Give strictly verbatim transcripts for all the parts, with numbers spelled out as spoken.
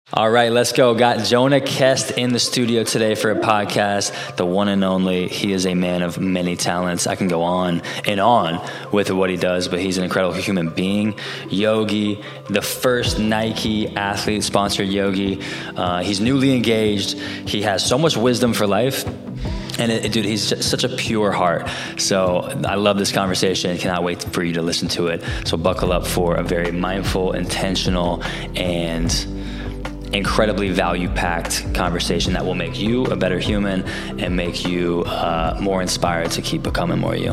All right, let's go. Got Jonah Kest in the studio today for a podcast, the one and only. He is a man of many talents. I can go on and on with what he does, but he's an incredible human being. Yogi, the first Nike athlete-sponsored yogi. Uh, he's newly engaged. He has so much wisdom for life. And it, dude, he's just such a pure heart. So I love this conversation. Cannot wait for you to listen to it. So buckle up for a very mindful, intentional, and incredibly value-packed conversation that will make you a better human and make you uh, more inspired to keep becoming more you.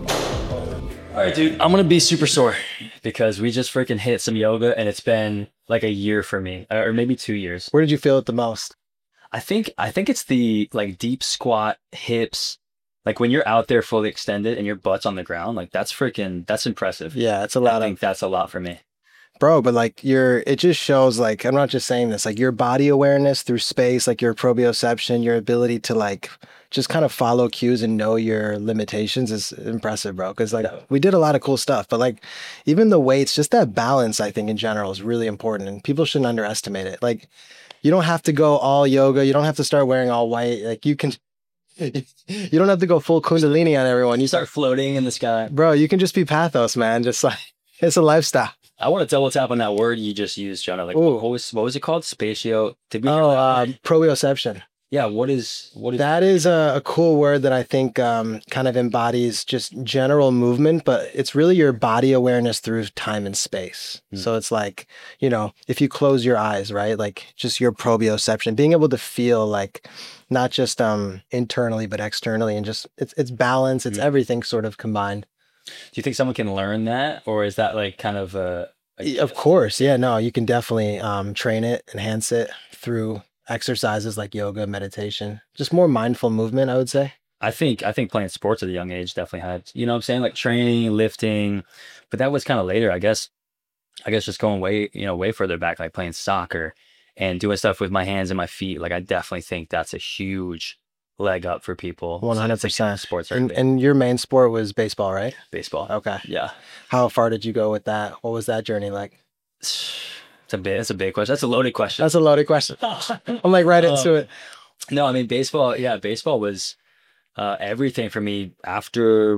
All right, dude, I'm going to be super sore because we just freaking hit some yoga and it's been like a year for me, or maybe two years. Where did you feel it the most? I think I think it's the like deep squat, hips, like when you're out there fully extended and your butt's on the ground, like that's freaking, that's impressive. Yeah, it's a lot I of... think that's a lot for me. Bro, but like your, it just shows like, I'm not just saying this, like your body awareness through space, like your proprioception, your ability to like just kind of follow cues and know your limitations is impressive, bro. Cause like we did a lot of cool stuff, but like even the weights, just that balance, I think in general is really important and people shouldn't underestimate it. Like you don't have to go all yoga. You don't have to start wearing all white. Like you can, you don't have to go full Kundalini on everyone. You Start floating in the sky. Bro, you can just be pathos, man. Just like, it's a lifestyle. I want to double tap on that word you just used, Jonah. Like, what was what was it called? Spatio. Did we? Oh, uh, proprioception. Yeah. What is what is that? Is a, a cool word that I think um, kind of embodies just general movement, but it's really your body awareness through time and space. Mm. So it's like, you know, if you close your eyes, right, like just your proprioception, being able to feel like not just um, internally but externally, and just it's it's balance, it's mm. everything sort of combined. Do you think someone can learn that, or is that like kind of a, a of course, yeah, no, you can definitely um, train it, enhance it through exercises like yoga, meditation, just more mindful movement, I would say. I think I think playing sports at a young age definitely had, you know what I'm saying, like training, lifting, but that was kind of later, I guess. I guess just going way, you know, way further back, like playing soccer and doing stuff with my hands and my feet. Like I definitely think that's a huge leg up for people. one hundred percent. Sports are and, and your main sport was baseball, right? Baseball. Okay. Yeah. How far did you go with that? What was that journey like? It's a big, that's a big question. That's a loaded question. That's a loaded question. I'm like right into um, it. No, I mean, baseball. Yeah. Baseball was uh, everything for me after,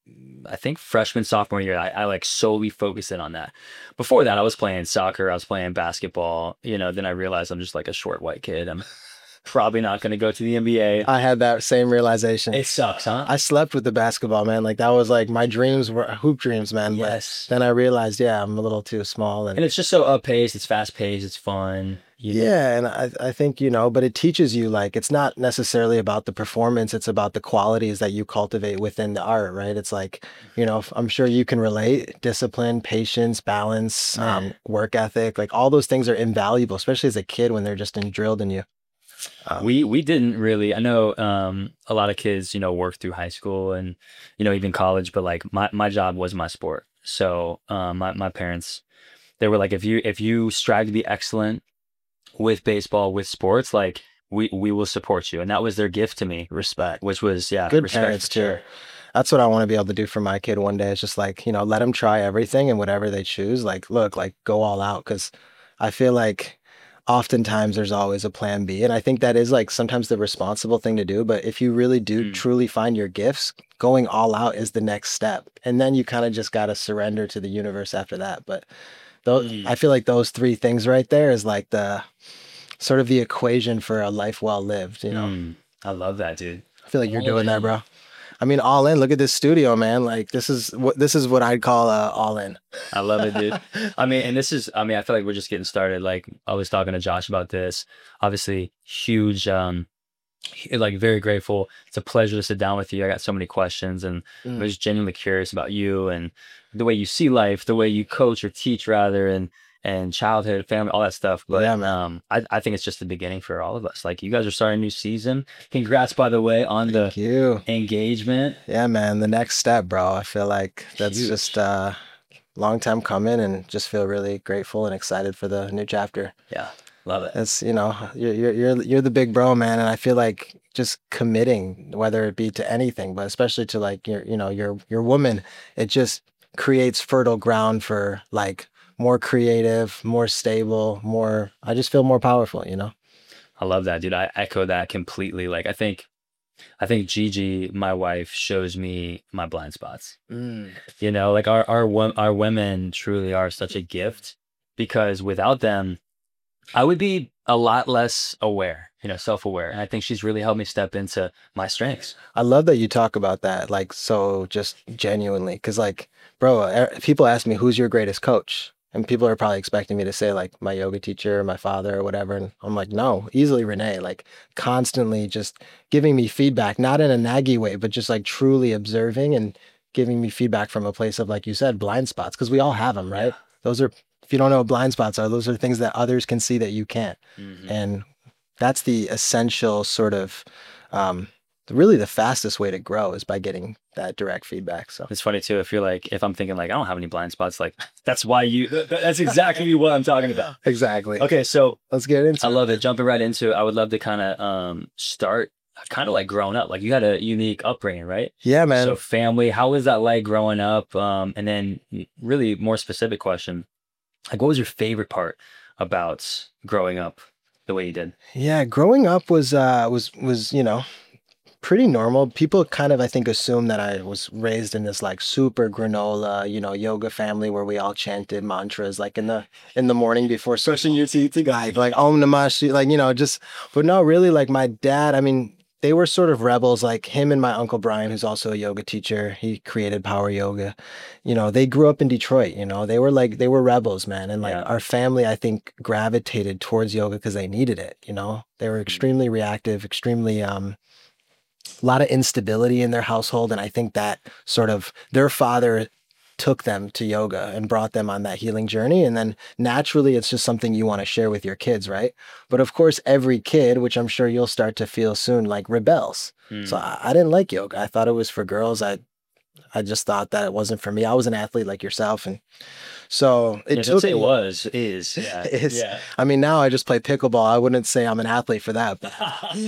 I think freshman, sophomore year. I, I like solely focused in on that. Before that, I was playing soccer. I was playing basketball, you know, then I realized I'm just like a short white kid. I'm probably not going to go to the N B A. I had that same realization. It sucks, huh? I slept with the basketball, man. Like that was like my dreams were hoop dreams, man. Yes. But then I realized, yeah, I'm a little too small. And, and it's just so up paced. It's fast paced. It's fun. You know? Yeah. And I, I think, you know, but it teaches you like, it's not necessarily about the performance. It's about the qualities that you cultivate within the art, right? It's like, you know, I'm sure you can relate, discipline, patience, balance, um, work ethic, like all those things are invaluable, especially as a kid when they're just in, drilled in you. Um, we we didn't really. I know um, a lot of kids, you know, work through high school and, you know, even college. But like my, my job was my sport. So um, my my parents, they were like, if you if you strive to be excellent with baseball, with sports, like we we will support you. And that was their gift to me. Respect, which was yeah, good respect parents too. Sure. That's what I want to be able to do for my kid one day. It's just like, you know, let them try everything and whatever they choose. Like, look, like go all out, because I feel like oftentimes there's always a plan B. And I think that is like sometimes the responsible thing to do. But if you really do mm. truly find your gifts, going all out is the next step. And then you kind of just got to surrender to the universe after that. But those, mm. I feel like those three things right there is like the sort of the equation for a life well lived, you know? Mm. I love that, dude. I feel like you're all doing in. that, bro. I mean, all in. Look at this studio, man. Like this is what this is what I'd call uh, all in. I love it, dude. I mean, and this is. I mean, I feel like we're just getting started. Like I was talking to Josh about this. Obviously, huge. Um, like very grateful. It's a pleasure to sit down with you. I got so many questions, and mm. I was genuinely curious about you and the way you see life, the way you coach or teach, rather, and and childhood, family, all that stuff. But yeah, um, I, I think it's just the beginning for all of us. Like you guys are starting a new season. Congrats, by the way, on Thank the you. engagement. Yeah, man. The next step, bro. I feel like that's Huge. just a uh, long time coming, and just feel really grateful and excited for the new chapter. Yeah, love it. It's, you know, you're you're you're, you're the big bro, man, and I feel like just committing, whether it be to anything, but especially to like your, you know, your your woman, it just creates fertile ground for like more creative, more stable, more, I just feel more powerful, you know? I love that, dude. I echo that completely. Like, I think, I think Gigi, my wife, shows me my blind spots. Mm. You know, like our our wo- our women truly are such a gift because without them, I would be a lot less aware, you know, self-aware. And I think she's really helped me step into my strengths. I love that you talk about that, like, so just genuinely. Cause, like, bro, er, people ask me, who's your greatest coach? And people are probably expecting me to say, like, my yoga teacher, my father, or whatever. And I'm like, no, easily Renee, like, constantly just giving me feedback, not in a naggy way, but just like truly observing and giving me feedback from a place of, like you said, blind spots. Cause we all have them, right? Those are, if you don't know what blind spots are, those are things that others can see that you can't. Mhm. And that's the essential sort of, um, really the fastest way to grow is by getting that direct feedback. So It's funny too. If you're like, if I'm thinking like, I don't have any blind spots, like that's why you, th- th- that's exactly what I'm talking about. exactly. Okay. So Let's get into I it. love it. Jumping right into it. I would love to kind of um, start kind of like growing up. Like you had a unique upbringing, right? Yeah, man. So family, how was that like growing up? Um, and then really more specific question, like what was your favorite part about growing up the way you did? Yeah, growing up was uh was was, you know, pretty normal. People kind of, I think, assume that I was raised in this like super granola, you know, yoga family where we all chanted mantras like in the in the morning before brushing your teeth, like like Om Namah Shivaya, like, you know, just, but no, really, like my dad, I mean, they were sort of rebels, like him and my uncle Brian, who's also a yoga teacher. He created Power Yoga. You know, they grew up in Detroit, you know, they were like, they were rebels, man. And like Yeah. our family, I think, gravitated towards yoga because they needed it, you know, they were extremely reactive, extremely, um, a lot of instability in their household. And I think that sort of their father took them to yoga and brought them on that healing journey. And then naturally, it's just something you want to share with your kids, right? But of course, every kid, which I'm sure you'll start to feel soon, like rebels. Hmm. So I, I didn't like yoga. I thought it was for girls. I I just thought that it wasn't for me. I was an athlete like yourself. And so it Yeah, took don't say me- was, is. Yeah. is. Yeah. I mean, now I just play pickleball. I wouldn't say I'm an athlete for that, but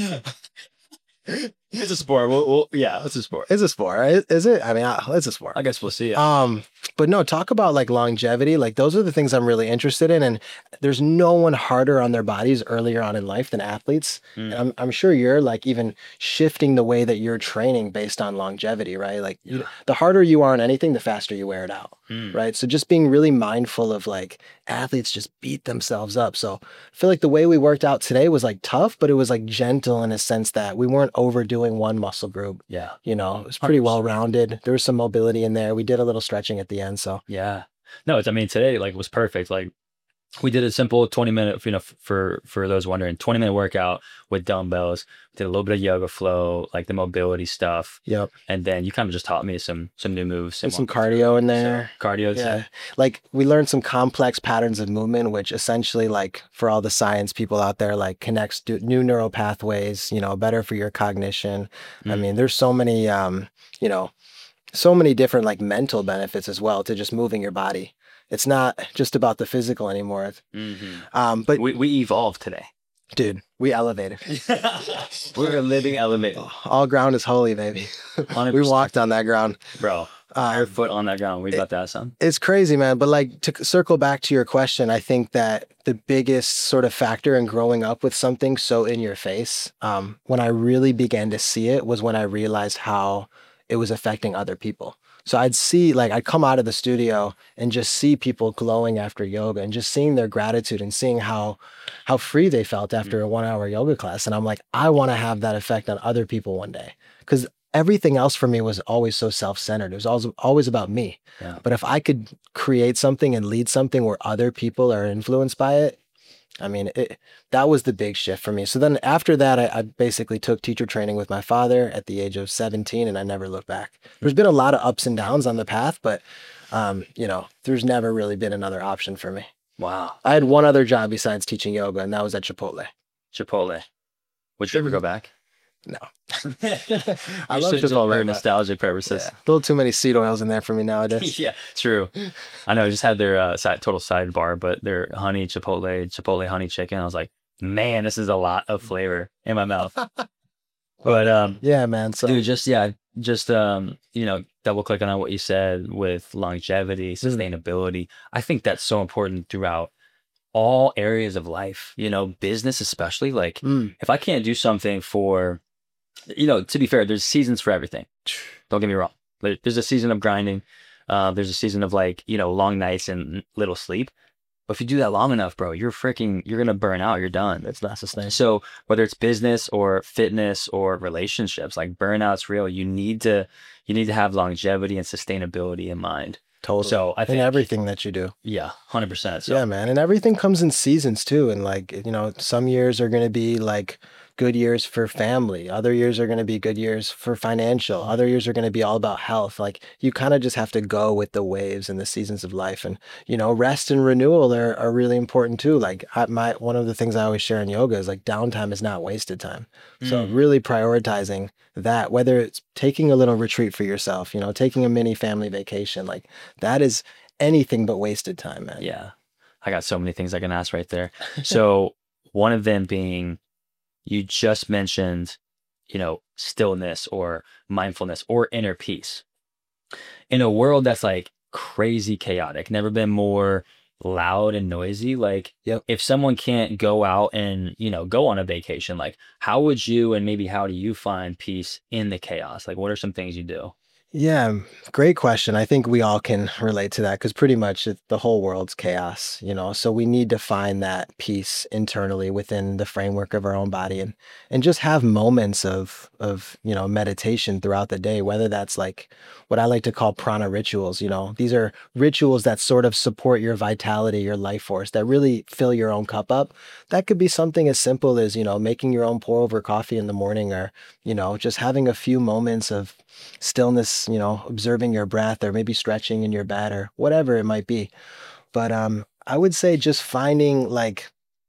It's a sport. We'll, we'll, yeah, it's a sport. it's a sport, right? Is it? I mean, I- it's a sport. I guess we'll see. Um, but no, talk about like longevity. Like those are the things I'm really interested in. And there's no one harder on their bodies earlier on in life than athletes. Mm. And I'm I'm sure you're like even shifting the way that you're training based on longevity, right? Like you, the harder you are on anything, the faster you wear it out. Mm. Right. So just being really mindful of like athletes just beat themselves up. So I feel like the way we worked out today was like tough, but it was like gentle in a sense that we weren't overdoing one muscle group. Yeah. You know, it was pretty well rounded. There was some mobility in there. We did a little stretching at the end. So Yeah. No, it's, I mean, today like was perfect. Like we did a simple twenty minute, you know, f- for, for those wondering, twenty minute workout with dumbbells, did a little bit of yoga flow, like the mobility stuff. yep. And then you kind of just taught me some, some new moves. And some cardio in there. So, cardio. Yeah. Like we learned some complex patterns of movement, which essentially like for all the science people out there, like connects to new neural pathways, you know, better for your cognition. I Mm. mean, there's so many, um, you know, so many different like mental benefits as well to just moving your body. It's not just about the physical anymore. Mhm. Um, but We, we evolved today. dude, we elevated. We're a living elevator. All ground is holy, baby. one hundred We percent. walked on that ground. Bro, Uh, our foot on that ground. We about to have some. It's crazy, man. But like to circle back to your question, I think that the biggest sort of factor in growing up with something so in your face, um, when I really began to see it was when I realized how it was affecting other people. So I'd see, like, I'd come out of the studio and just see people glowing after yoga and just seeing their gratitude and seeing how how free they felt after a one hour yoga class. And I'm like, I want to have that effect on other people one day. Because everything else for me was always so self-centered. It was always, always about me. Yeah. But if I could create something and lead something where other people are influenced by it, I mean, it, that was the big shift for me. So then after that, I, I basically took teacher training with my father at the age of seventeen, and I never looked back. There's been a lot of ups and downs on the path, but, um, you know, there's never really been another option for me. Wow. I had one other job besides teaching yoga, and that was at Chipotle. Chipotle. Would you ever go back? No. I I love love Chipotle, for but- nostalgic purposes. Yeah. A little too many seed oils in there for me nowadays. Yeah, true. I know. I just had their uh, side, total sidebar, but their honey chipotle, chipotle honey chicken. I was like, man, this is a lot of flavor in my mouth. But um, Yeah, man. So dude, just yeah, just um, you know, double clicking on what you said with longevity, Mm, sustainability. I think that's so important throughout all areas of life, you know, business especially. Like mm. if I can't do something for, you know, to be fair, there's seasons for everything. Don't get me wrong. There- There's a season of grinding. Uh, there's a season of like, you know, long nights and little sleep. But if you do that long enough, bro, you're freaking, you're gonna burn out. You're done. It's not sustainable. So whether it's business or fitness or relationships, like burnout's real. You need to, you need to have longevity and sustainability in mind. Totally. So I In think, everything that you do. yeah, one hundred percent. So Yeah, man. And everything comes in seasons too. And like, you know, some years are going to be like good years for family. Other years are going to be good years for financial. Other years are going to be all about health. Like you kind of just have to go with the waves and the seasons of life. And, you know, rest and renewal are, are really important too. Like I, my, one of the things I always share in yoga is like downtime is not wasted time. So Mm, really prioritizing that, whether it's taking a little retreat for yourself, you know, taking a mini family vacation, like that is anything but wasted time, man. yeah, I got so many things I can ask right there. So one of them being, you just mentioned, you know, stillness or mindfulness or inner peace in a world that's like crazy chaotic, never been more loud and noisy. Like, Yep. if someone can't go out and, you know, go on a vacation, like, how would you and maybe how do you find peace in the chaos? Like, what are some things you do? Yeah, great question. I think we all can relate to that because pretty much it, the whole world's chaos, you know. So we need to find that peace internally within the framework of our own body and and just have moments of of, you know, meditation throughout the day, whether that's like what I like to call prana rituals, you know. These are rituals that sort of support your vitality, your life force, that really fill your own cup up. That could be something as simple as, you know, making your own pour over coffee in the morning or, you know, just having a few moments of stillness, you know, observing your breath or maybe stretching in your bed or whatever it might be. But um, I would say just finding like,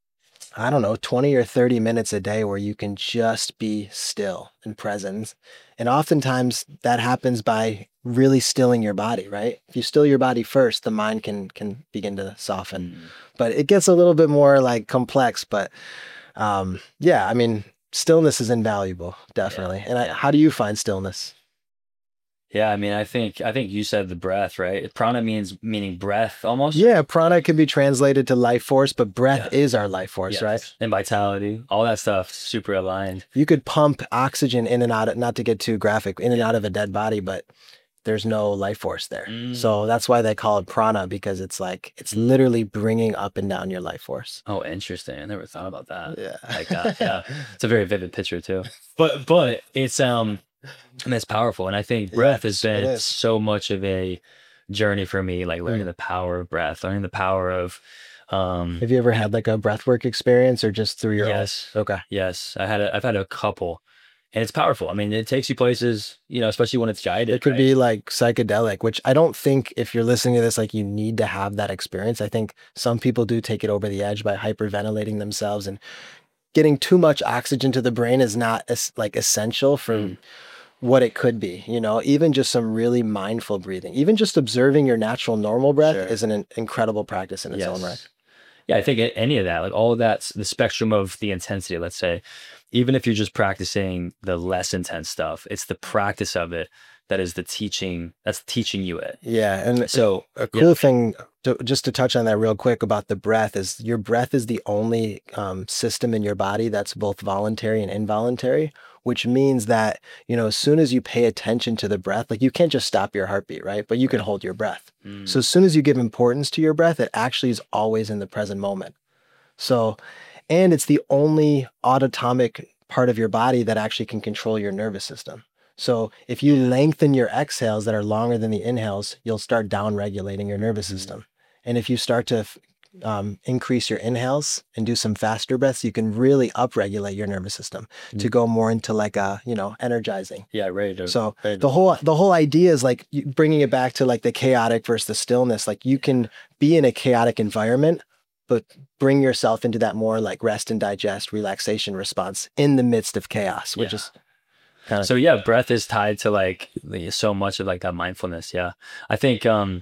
I don't know, twenty or thirty minutes a day where you can just be still and present. And oftentimes that happens by really stilling your body, right? If you still your body first, the mind can can begin to soften. Mm, But it gets a little bit more like complex, but um, yeah, I mean, stillness is invaluable, yeah, definitely. And I, yeah. how do you find stillness? Yeah, I mean, I think I think you said the breath, right? Prana means meaning breath almost. Yeah, prana can be translated to life force, but breath Yeah. is our life force, right? Yes. And vitality, all that stuff, super aligned. You could pump oxygen in and out of, not to get too graphic, in and out of a dead body, but there's no life force there. Mm. So that's why they call it prana because it's like, it's literally bringing up and down your life force. Oh, interesting. I never thought about that Yeah. like that. Yeah, it's a very vivid picture too. But but it's um, and it's powerful. And I think breath has Yes, it been is. so much of a journey for me, like learning Mm. the power of breath, learning the power of um. Have you ever had like a breathwork experience or just through your own? Yes, Okay. yes. I had a, I've had a couple, and it's powerful. I mean, it takes you places, you know, especially when it's It guided, could right? be like psychedelic, which I don't think if you're listening to this, like you need to have that experience. I think some people do take it over the edge by hyperventilating themselves and getting too much oxygen to the brain is not as like essential for Mm, what it could be, you know, even just some really mindful breathing, even just observing your natural normal breath sure. is an in- incredible practice in its own right. Yes. Yeah, I think a- any of that, like all of that's the spectrum of the intensity, let's say, even if you're just practicing the less intense stuff, it's the practice of it that is the teaching, that's teaching you it. Yeah. And So, a yeah. cool thing to, just to touch on that real quick about the breath is your breath is the only um, system in your body that's both voluntary and involuntary, which means that, you know, as soon as you pay attention to the breath, like you can't just stop your heartbeat, right? But you can Right. hold your breath. Mm, So as soon as you give importance to your breath, it actually is always in the present moment. So, and it's the only autotomic part of your body that actually can control your nervous system. So if you yeah. lengthen your exhales that are longer than the inhales, you'll start down regulating your nervous Mm, system. And if you start to f- um, increase your inhales and do some faster breaths, you can really upregulate your nervous system to mm, go more into like a, you know, energizing. yeah, ready to, So ready to the whole launch. the whole idea is like you- bringing it back to like the chaotic versus the stillness. Like you can be in a chaotic environment, but bring yourself into that more like rest and digest, relaxation response in the midst of chaos, which Yeah. is kind of So yeah, breath is tied to like the- so much of like that mindfulness. Yeah. I think, um,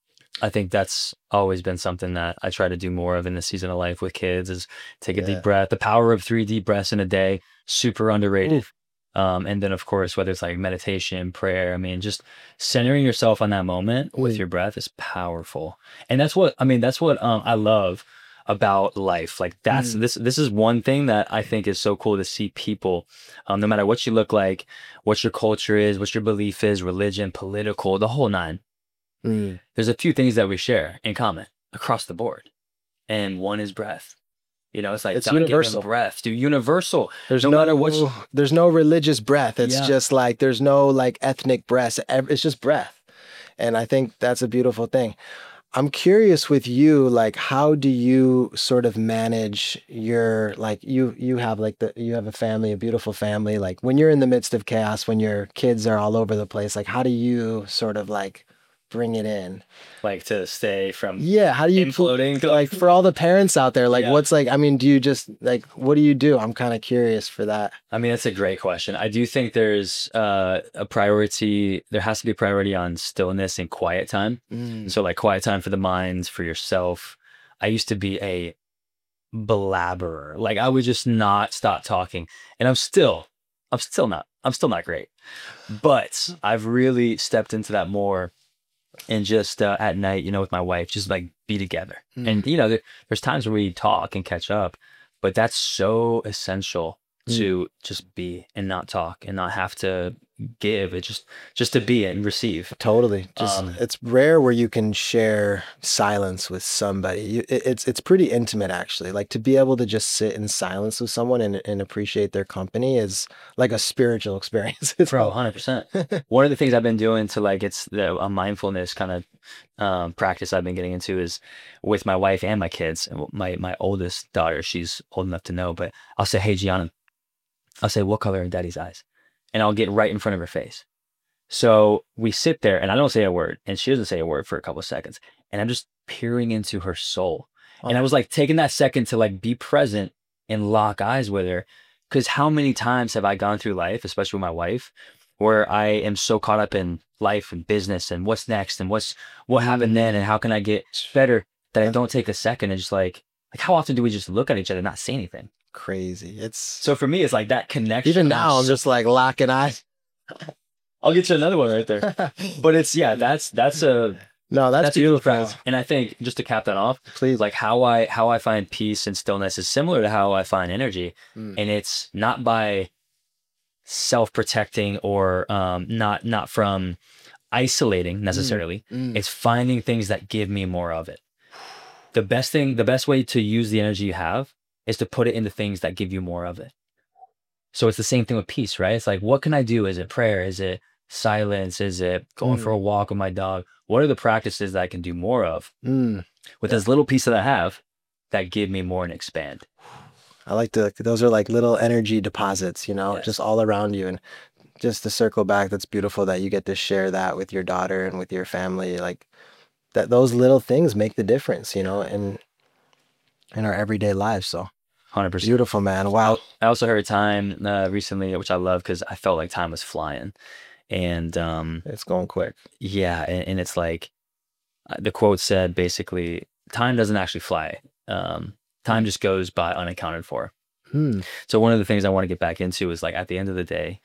I think that's always been something that I try to do more of in this season of life with kids is take a yeah. deep breath. The power of three deep breaths in a day, super underrated. Oof. Um, and then of course, whether it's like meditation, prayer, I mean, just centering yourself on that moment with Mm. your breath is powerful. And that's what, I mean, that's what um, I love about life. Like that's, Mm. this, this is one thing that I think is so cool to see people, um, no matter what you look like, what your culture is, what your belief is, religion, political, the whole nine. Mm. There's a few things that we share in common across the board. And one is breath. You know, it's like It's God given universal. breath, dude. Universal. There's no, no, matter what. you- there's no religious breath. It's Yeah. just like there's no like ethnic breath. Ev- It's just breath. And I think that's a beautiful thing. I'm curious with you, like how do you sort of manage your like you you have like the you have a family, a beautiful family. Like when you're in the midst of chaos, when your kids are all over the place, like how do you sort of like bring it in? Like to stay from Yeah, how do you imploding. like for all the parents out there, like Yeah. what's like I mean, do you just like what do you do? I'm kind of curious for that. I mean, that's a great question. I do think there's uh, a priority. There has to be a priority on stillness and quiet time. Mm. So like quiet time for the mind, for yourself. I used to be a blabberer. Like I would just not stop talking. And I'm still, I'm still not, I'm still not great. But I've really stepped into that more and just uh, at night, you know, with my wife, just like be together. Mm. And, you know, there, there's times where we talk and catch up, but that's so essential Mm. to just be and not talk and not have to give. It just, just to be and receive. Totally. Just Um, it's rare where you can share silence with somebody. You, it, it's it's pretty intimate actually. Like to be able to just sit in silence with someone and, and appreciate their company is like a spiritual experience. It's Bro, all- one hundred percent. One of the things I've been doing to like, it's the a mindfulness kind of um, practice I've been getting into is with my wife and my kids. And my, my oldest daughter, she's old enough to know, but I'll say, hey, Gianna, I'll say, what color are daddy's eyes? And I'll get right in front of her face. So we sit there and I don't say a word and she doesn't say a word for a couple of seconds. And I'm just peering into her soul. And I was like taking that second to like be present and lock eyes with her. Cause how many times have I gone through life, especially with my wife, where I am so caught up in life and business and what's next and what's what happened then and how can I get better that I don't take a second and just like, like how often do we just look at each other and not say anything? crazy. It's So for me, it's like that connection. even now I'm just like locking eyes. I'll get you another one right there. But it's yeah, that's that's a No, that's, that's a huge beautiful. practice. And I think just to cap that off, Please. like how I how I find peace and stillness is similar to how I find energy, Mm. and it's not by self-protecting or um, not not from isolating necessarily. Mm. It's finding things that give me more of it. The best thing, the best way to use the energy you have is to put it into things that give you more of it. So it's the same thing with peace, right? It's like, what can I do? Is it prayer? Is it silence? Is it going for a walk with my dog? What are the practices that I can do more of Mm. with this little piece that I have that give me more and expand? I like to those are like little energy deposits, you know, Yes. just all around you. And just to circle back, that's beautiful that you get to share that with your daughter and with your family. Like that those little things make the difference, you know, in in our everyday lives. So one hundred percent. beautiful, man. Wow. I also heard time uh, recently, which I love because I felt like time was flying. And um, It's going quick. yeah, and, and it's like uh, the quote said basically, time doesn't actually fly. Um, time just goes by unaccounted for. Hmm. So one of the things I want to get back into is like at the end of the day,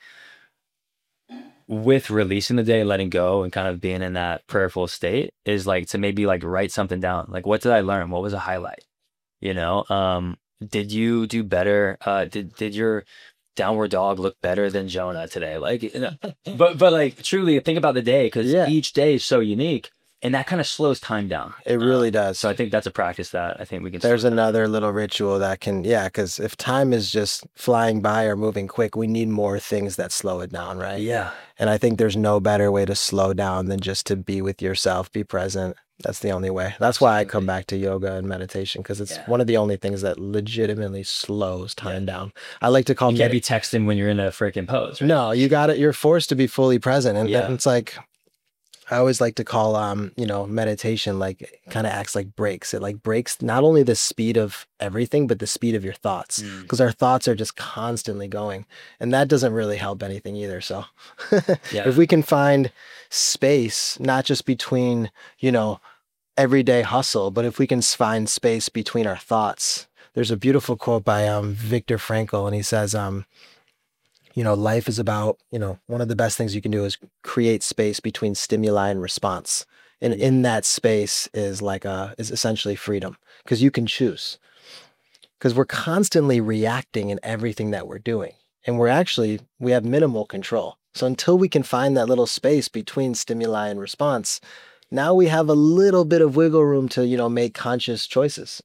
with releasing the day, letting go and kind of being in that prayerful state is like to maybe like write something down. Like, what did I learn? What was a highlight? You know, um, did you do better? Uh, did, did your downward dog look better than Jonah today? Like, you know, but, but like truly think about the day because Yeah. each day is so unique and that kind of slows time down. It really does. So I think that's a practice that I think we can. There's start. another little ritual that can, yeah, because if time is just flying by or moving quick, we need more things that slow it down, right? Yeah. And I think there's no better way to slow down than just to be with yourself, be present. That's the only way. That's why I come back to yoga and meditation because it's Yeah. one of the only things that legitimately slows time down. I like to call You can't medi- be texting when you're in a freaking pose. Right? No, you got it. You're forced to be fully present. And, Yeah. and it's like, I always like to call, um, you know, meditation like kind of acts like brakes. It like breaks not only the speed of everything, but the speed of your thoughts Mm. because our thoughts are just constantly going. And that doesn't really help anything either. So Yeah. if we can find space, not just between, you know, everyday hustle, but if we can s- find space between our thoughts. There's a beautiful quote by um, Viktor Frankl, and he says, um, you know, life is about, you know, one of the best things you can do is create space between stimuli and response. And in that space is like a, is essentially freedom because you can choose. Because we're constantly reacting in everything that we're doing. And we're actually, we have minimal control. So until we can find that little space between stimuli and response, now we have a little bit of wiggle room to, you know, make conscious choices.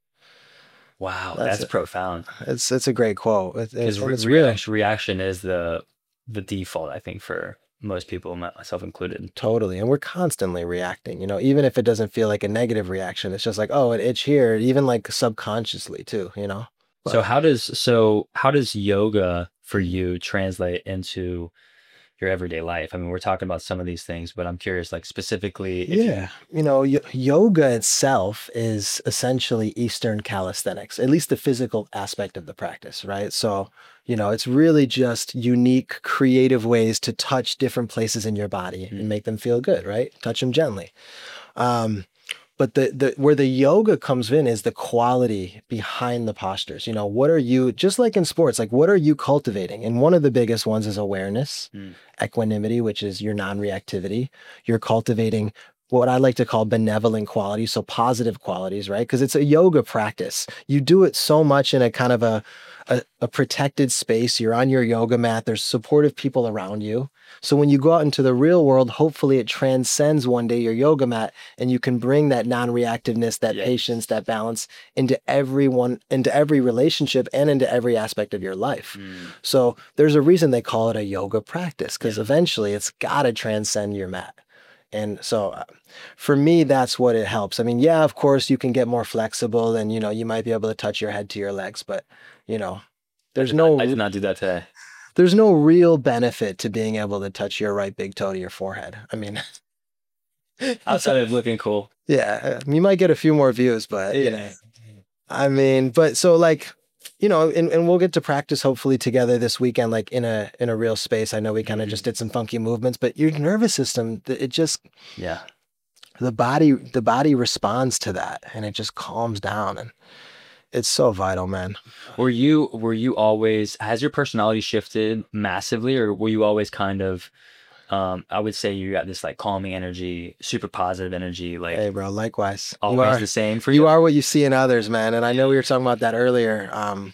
Wow, That's that's it. profound. It's it's a great quote. It, it, Because and re- it's real. reaction, reaction is the the default, I think, for most people, myself included. Totally. And we're constantly reacting, you know, even if it doesn't feel like a negative reaction, it's just like, oh, an itch here, even like subconsciously too, you know? So But how does so how does yoga for you translate into your everyday life? I mean, we're talking about some of these things, but I'm curious, like specifically, if you, yeah, you know, y- yoga itself is essentially Eastern calisthenics, at least the physical aspect of the practice, right? So, you know, it's really just unique, creative ways to touch different places in your body and Mhm. make them feel good, right? Touch them gently. Um, but the, the where the yoga comes in is the quality behind the postures. You know, what are you, just like in sports, like what are you cultivating? And one of the biggest ones is awareness, Mm. equanimity, which is your non-reactivity. You're cultivating what I like to call benevolent qualities, so positive qualities, right? Because it's a yoga practice. You do it so much in a kind of a, a a protected space. You're on your yoga mat. There's supportive people around you. So when you go out into the real world, hopefully it transcends one day your yoga mat and you can bring that non-reactiveness, that Yeah. patience, that balance into everyone, into every relationship and into every aspect of your life. Mm. So there's a reason they call it a yoga practice because Yeah. eventually it's got to transcend your mat. And so uh, for me, that's what it helps. I mean, yeah, of course you can get more flexible and, you know, you might be able to touch your head to your legs, but, you know, I there's did not, I no did not do that today. there's no real benefit to being able to touch your right big toe to your forehead. I mean, Outside of looking cool. yeah, you might get a few more views, but you know, Yeah. I mean, but so like, you know, and, and we'll get to practice hopefully together this weekend, like in a in a real space. I know we kind of Mhm. just did some funky movements, but your nervous system, th- it just Yeah. the body the body responds to that and it just calms down and it's so vital, man. Were you were you always has your personality shifted massively, or were you always kind of um I would say you got this like calming energy, super positive energy, Hey, like bro, likewise. You always are the same for you you? are what you see in others, man. And I know we were talking about that earlier. Um,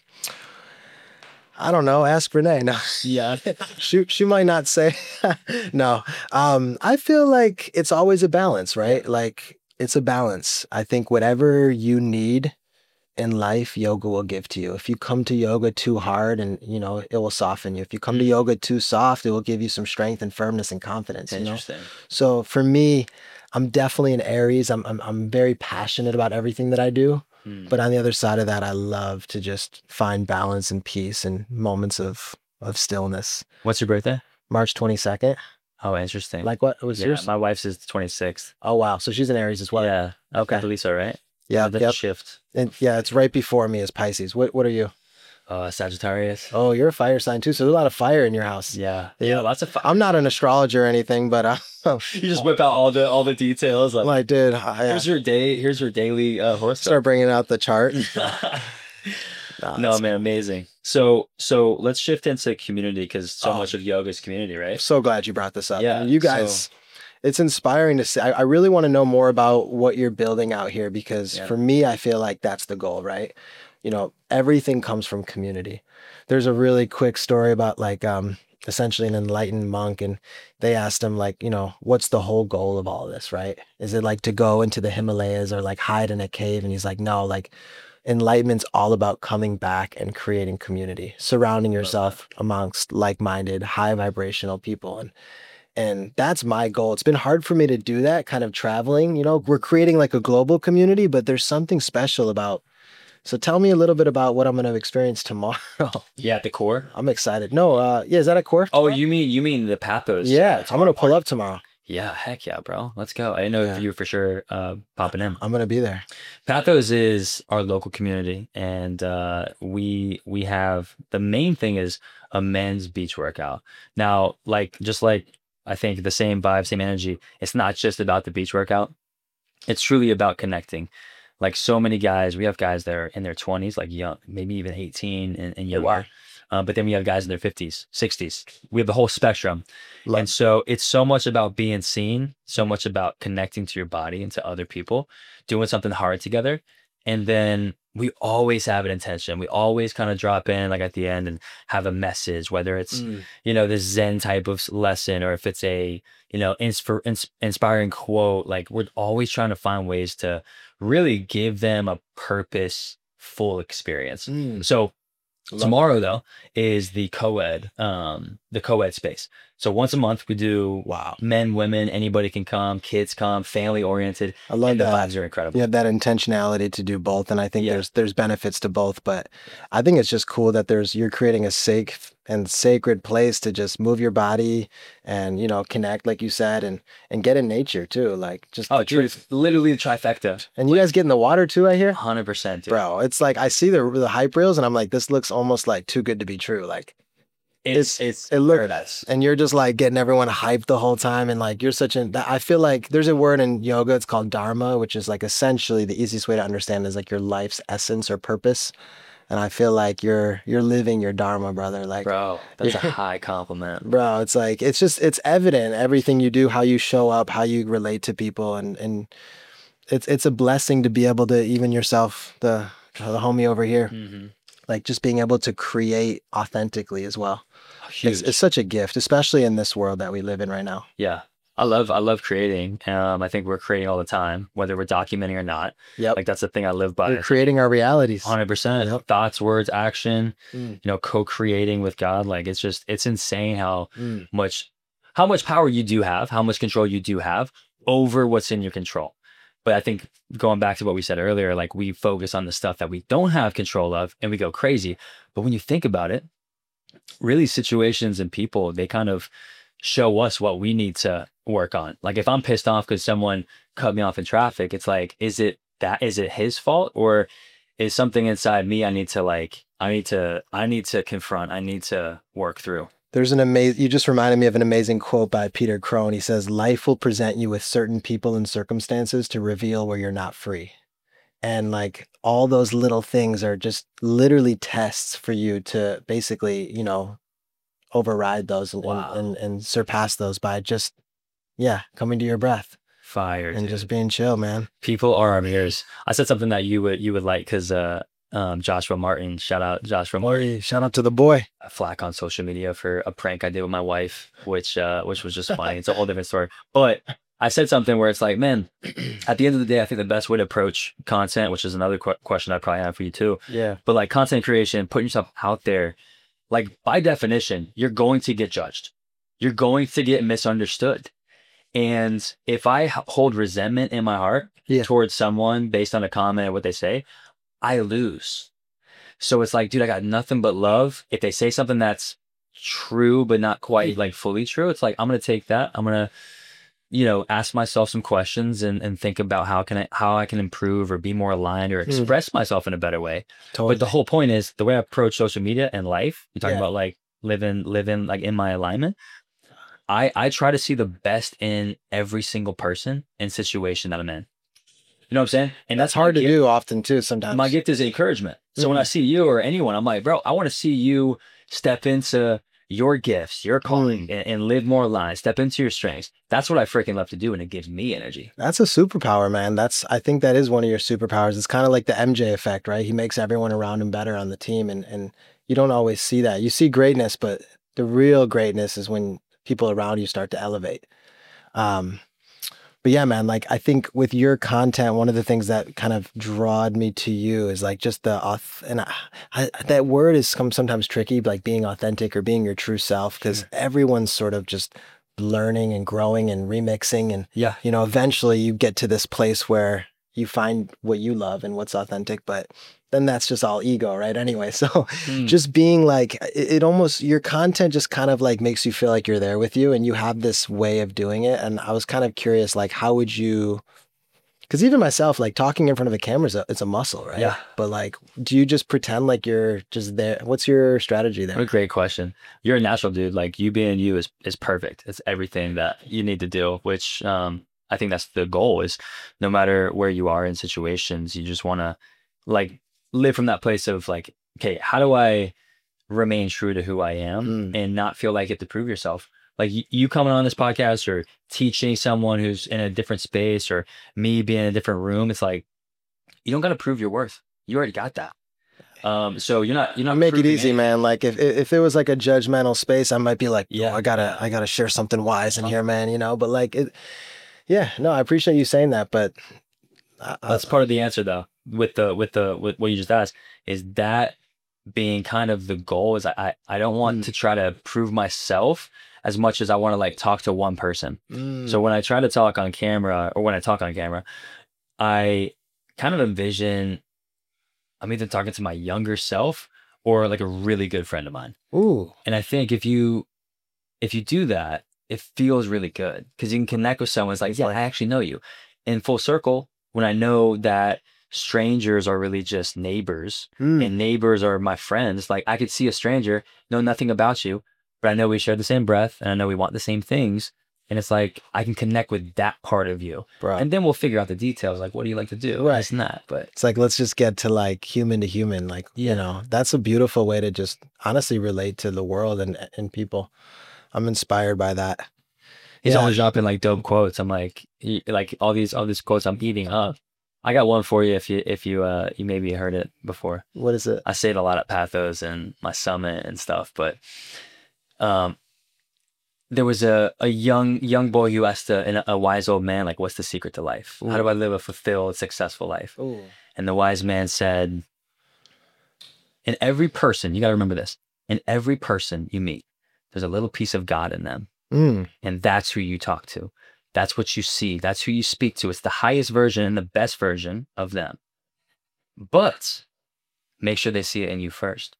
I don't know. Ask Renee. No, Yeah. she she might not say. No. Um, I feel like it's always a balance, right? Like it's a balance. I think whatever you need in life, yoga will give to you. If you come to yoga too hard, and you know, it will soften you. If you come to Mm. yoga too soft, it will give you some strength and firmness and confidence. You know. Interesting. So for me, I'm definitely an Aries. I'm I'm I'm very passionate about everything that I do. Mm. But on the other side of that, I love to just find balance and peace and moments of of stillness. What's your birthday? March twenty-second. Oh, interesting. Like what was Yeah, yours? my wife's is the twenty-sixth. Oh wow. So she's an Aries as well. Yeah. Okay. I believe so, right? Yeah. That Yep. shift. And yeah, it's right before me as Pisces. What what are you? Uh, Sagittarius. Oh, you're a fire sign too. So there's a lot of fire in your house. Yeah. Yeah. Yeah, lots of fun. I'm not an astrologer or anything, but uh, You just whip out all the all the details. Like, like, dude, I, here's your day. Here's your daily uh, horoscope. start bringing out the chart. Nah, No, it's- man, amazing. So, so let's shift into community because so Oh. much of yoga is community, I'm right? so glad you brought this up. Yeah, And you so- guys, it's inspiring to see. I, I really want to know more about what you're building out here because Yeah. for me, I feel like that's the goal, right? You know, everything comes from community. There's a really quick story about like um essentially an enlightened monk, and they asked him like, you know, what's the whole goal of all this, right? Is it like to go into the Himalayas or like hide in a cave? And he's like, no, like enlightenment's all about coming back and creating community, surrounding yourself amongst like-minded, high vibrational people. And and that's my goal. It's been hard for me to do that kind of traveling. You know, we're creating like a global community, but there's something special about. So tell me a little bit about what I'm going to experience tomorrow. Yeah, at the core. I'm excited. No, uh, yeah, is that a core? Oh, you mean you mean the Pathos? Yeah, I'm going to pull up tomorrow. Yeah, heck yeah, bro. Let's go. I didn't know Yeah. if you were for sure uh, popping in. I'm going to be there. Pathos is our local community, and uh, we we have the main thing is a men's beach workout. Now, like just like I think the same vibe, same energy. It's not just about the beach workout. It's truly about connecting. Like so many guys, we have guys that are in their twenties, like young, maybe even eighteen and, and younger. Wow. Uh, but then we have guys in their fifties, sixties. We have the whole spectrum. Love- And so it's so much about being seen, so much about connecting to your body and to other people, doing something hard together. And then we always have an intention. We always kind of drop in like at the end and have a message, whether it's, Mm. you know, this Zen type of lesson, or if it's a, you know, inspir- ins- inspiring quote. Like, we're always trying to find ways to really give them a purposeful experience. Mm. So Love tomorrow though is the co-ed, um, the co-ed space. So once a month we do Wow. men, women, anybody can come, kids come, family oriented. I love And the that. vibes are incredible. You have that intentionality to do both, and I think Yeah. there's there's benefits to both. But I think it's just cool that there's you're creating a safe and sacred place to just move your body and, you know, connect, like you said, and and get in nature too, like just Oh, the dude, truth. it's literally the trifecta. And you guys get in the water too, I hear, one hundred percent, dude. bro. It's like I see the the hype reels, and I'm like, this looks almost like too good to be true. Like, It's, it's, it look- paradise. and you're just like getting everyone hyped the whole time, and like you're such an. I feel like there's a word in yoga. It's called dharma, which is like essentially the easiest way to understand is like your life's essence or purpose. And I feel like you're you're living your dharma, brother. Like, Bro, that's a Yeah. high compliment. bro, it's like it's just it's evident everything you do, how you show up, how you relate to people, and and it's it's a blessing to be able to even yourself, the the homie over here, Mm-hmm. like just being able to create authentically as well. Huge. It's, it's such a gift, especially in this world that we live in right now. Yeah. I love, I love creating. Um, I think we're creating all the time, whether we're documenting or not. Yep, Like, that's the thing I live by. we're creating our realities. one hundred percent. Yep. Thoughts, words, action, Mm. you know, co-creating with God. Like, it's just, it's insane how Mm. much, how much power you do have, how much control you do have over what's in your control. But I think going back to what we said earlier, like, we focus on the stuff that we don't have control of and we go crazy. But when you think about it, really situations and people, they kind of show us what we need to work on. Like, if I'm pissed off because someone cut me off in traffic, it's like, is it that, is it his fault, or is something inside me I need to like, I need to, I need to confront, I need to work through. There's an amazing, you just reminded me of an amazing quote by Peter Crone. He says, life will present you with certain people and circumstances to reveal where you're not free. And like all those little things are just literally tests for you to basically, you know, override those and, Wow. and, and, and surpass those by just, yeah, coming to your breath Fire. and dude. just being chill, man. People are our mirrors. I said something that you would, you would like, because uh, um, Joshua Martin, shout out Joshua Martin. Maury, shout out to the boy. Flack on social media for a prank I did with my wife, which uh, which was just funny. It's a whole different story. But I said something where it's like, man, at the end of the day, I think the best way to approach content, which is another qu- question I probably have for you too, Yeah. but like content creation, putting yourself out there, like by definition, you're going to get judged. You're going to get misunderstood. And if I h- hold resentment in my heart Yeah. towards someone based on a comment or what they say, I lose. So it's like, dude, I got nothing but love. If they say something that's true, but not quite like fully true, it's like, I'm going to take that. I'm going to, you know, ask myself some questions and, and think about how can I, how I can improve or be more aligned or express myself in a better way. Totally. But the whole point is the way I approach social media and life, you're talking Yeah. about like living, living like in my alignment. I, I try to see the best in every single person and situation that I'm in. You know what I'm saying? And That's hard to my do often too sometimes. gift. My gift is encouragement. So when Mhm. I see you or anyone, I'm like, bro, I want to see you step into your gifts, your calling, and, and live more aligned. Step into your strengths. That's what I freaking love to do, and it gives me energy. That's a superpower, man. That's I think that is one of your superpowers. It's kind of like the M J effect, right? He makes everyone around him better on the team, and and you don't always see that. You see greatness, but the real greatness is when people around you start to elevate. Um, but yeah, man, like I think with your content, one of the things that kind of drawed me to you is like just the auth. And I, I, that word is some, sometimes tricky, like being authentic or being your true self, because everyone's sort of just learning and growing and remixing, and Yeah. you know, eventually you get to this place where you find what you love and what's authentic, but then that's just all ego, right? Anyway, so Mm. just being like, it, it almost, your content just kind of like makes you feel like you're there with you and you have this way of doing it. And I was kind of curious, like, how would you, because even myself, like talking in front of a camera, is a, it's a muscle, right? Yeah. But like, do you just pretend like you're just there? What's your strategy What a there? great question. You're a natural dude. Like, you being you is is perfect. It's everything that you need to do, which um I think that's the goal, is no matter where you are in situations, you just want to like live from that place of like, okay, how do I remain true to who I am Mm. and not feel like you have to prove yourself. Like you, you coming on this podcast or teaching someone who's in a different space or me being in a different room, it's like, you don't got to prove your worth. You already got that. Um, so you're not, you're not I make it proving easy, anything. man. Like if if it was like a judgmental space, I might be like, Yeah. oh, I gotta I gotta share something wise in here, man. You know, but like it, yeah. No, I appreciate you saying that, but I, I, That's part of the answer though, with the, with the, with what you just asked, is that being kind of the goal is I, I, I don't want Mm. to try to prove myself as much as I want to like talk to one person. Mm. So when I try to talk on camera or when I talk on camera, I kind of envision I'm either talking to my younger self or like a really good friend of mine. Ooh. And I think if you if you do that, it feels really good because you can connect with someone. It's like, yeah, I actually know you. In full circle, when I know that strangers are really just neighbors Mm. and neighbors are my friends, like I could see a stranger, know nothing about you, but I know we share the same breath and I know we want the same things. And it's like I can connect with that part of you. Bro. And then we'll figure out the details, like what do you like to do? Right. This and that. But It's like, let's just get to like human to human. Like, Yeah. you know, that's a beautiful way to just honestly relate to the world and, and people. I'm inspired by that. he's Yeah. always dropping like dope quotes. I'm like, he, like all these, all these quotes I'm eating up. I got one for you if you, if you, uh, you maybe heard it before. What is it? I say it a lot at Pathos and my summit and stuff, but, um, there was a, a young, young boy who asked a, a wise old man, like, what's the secret to life? How do I live a fulfilled, successful life? Ooh. And the wise man said, in every person, you got to remember this, in every person you meet, there's a little piece of God in them. Mm. And that's who you talk to. That's what you see. That's who you speak to. It's the highest version and the best version of them. But make sure they see it in you first.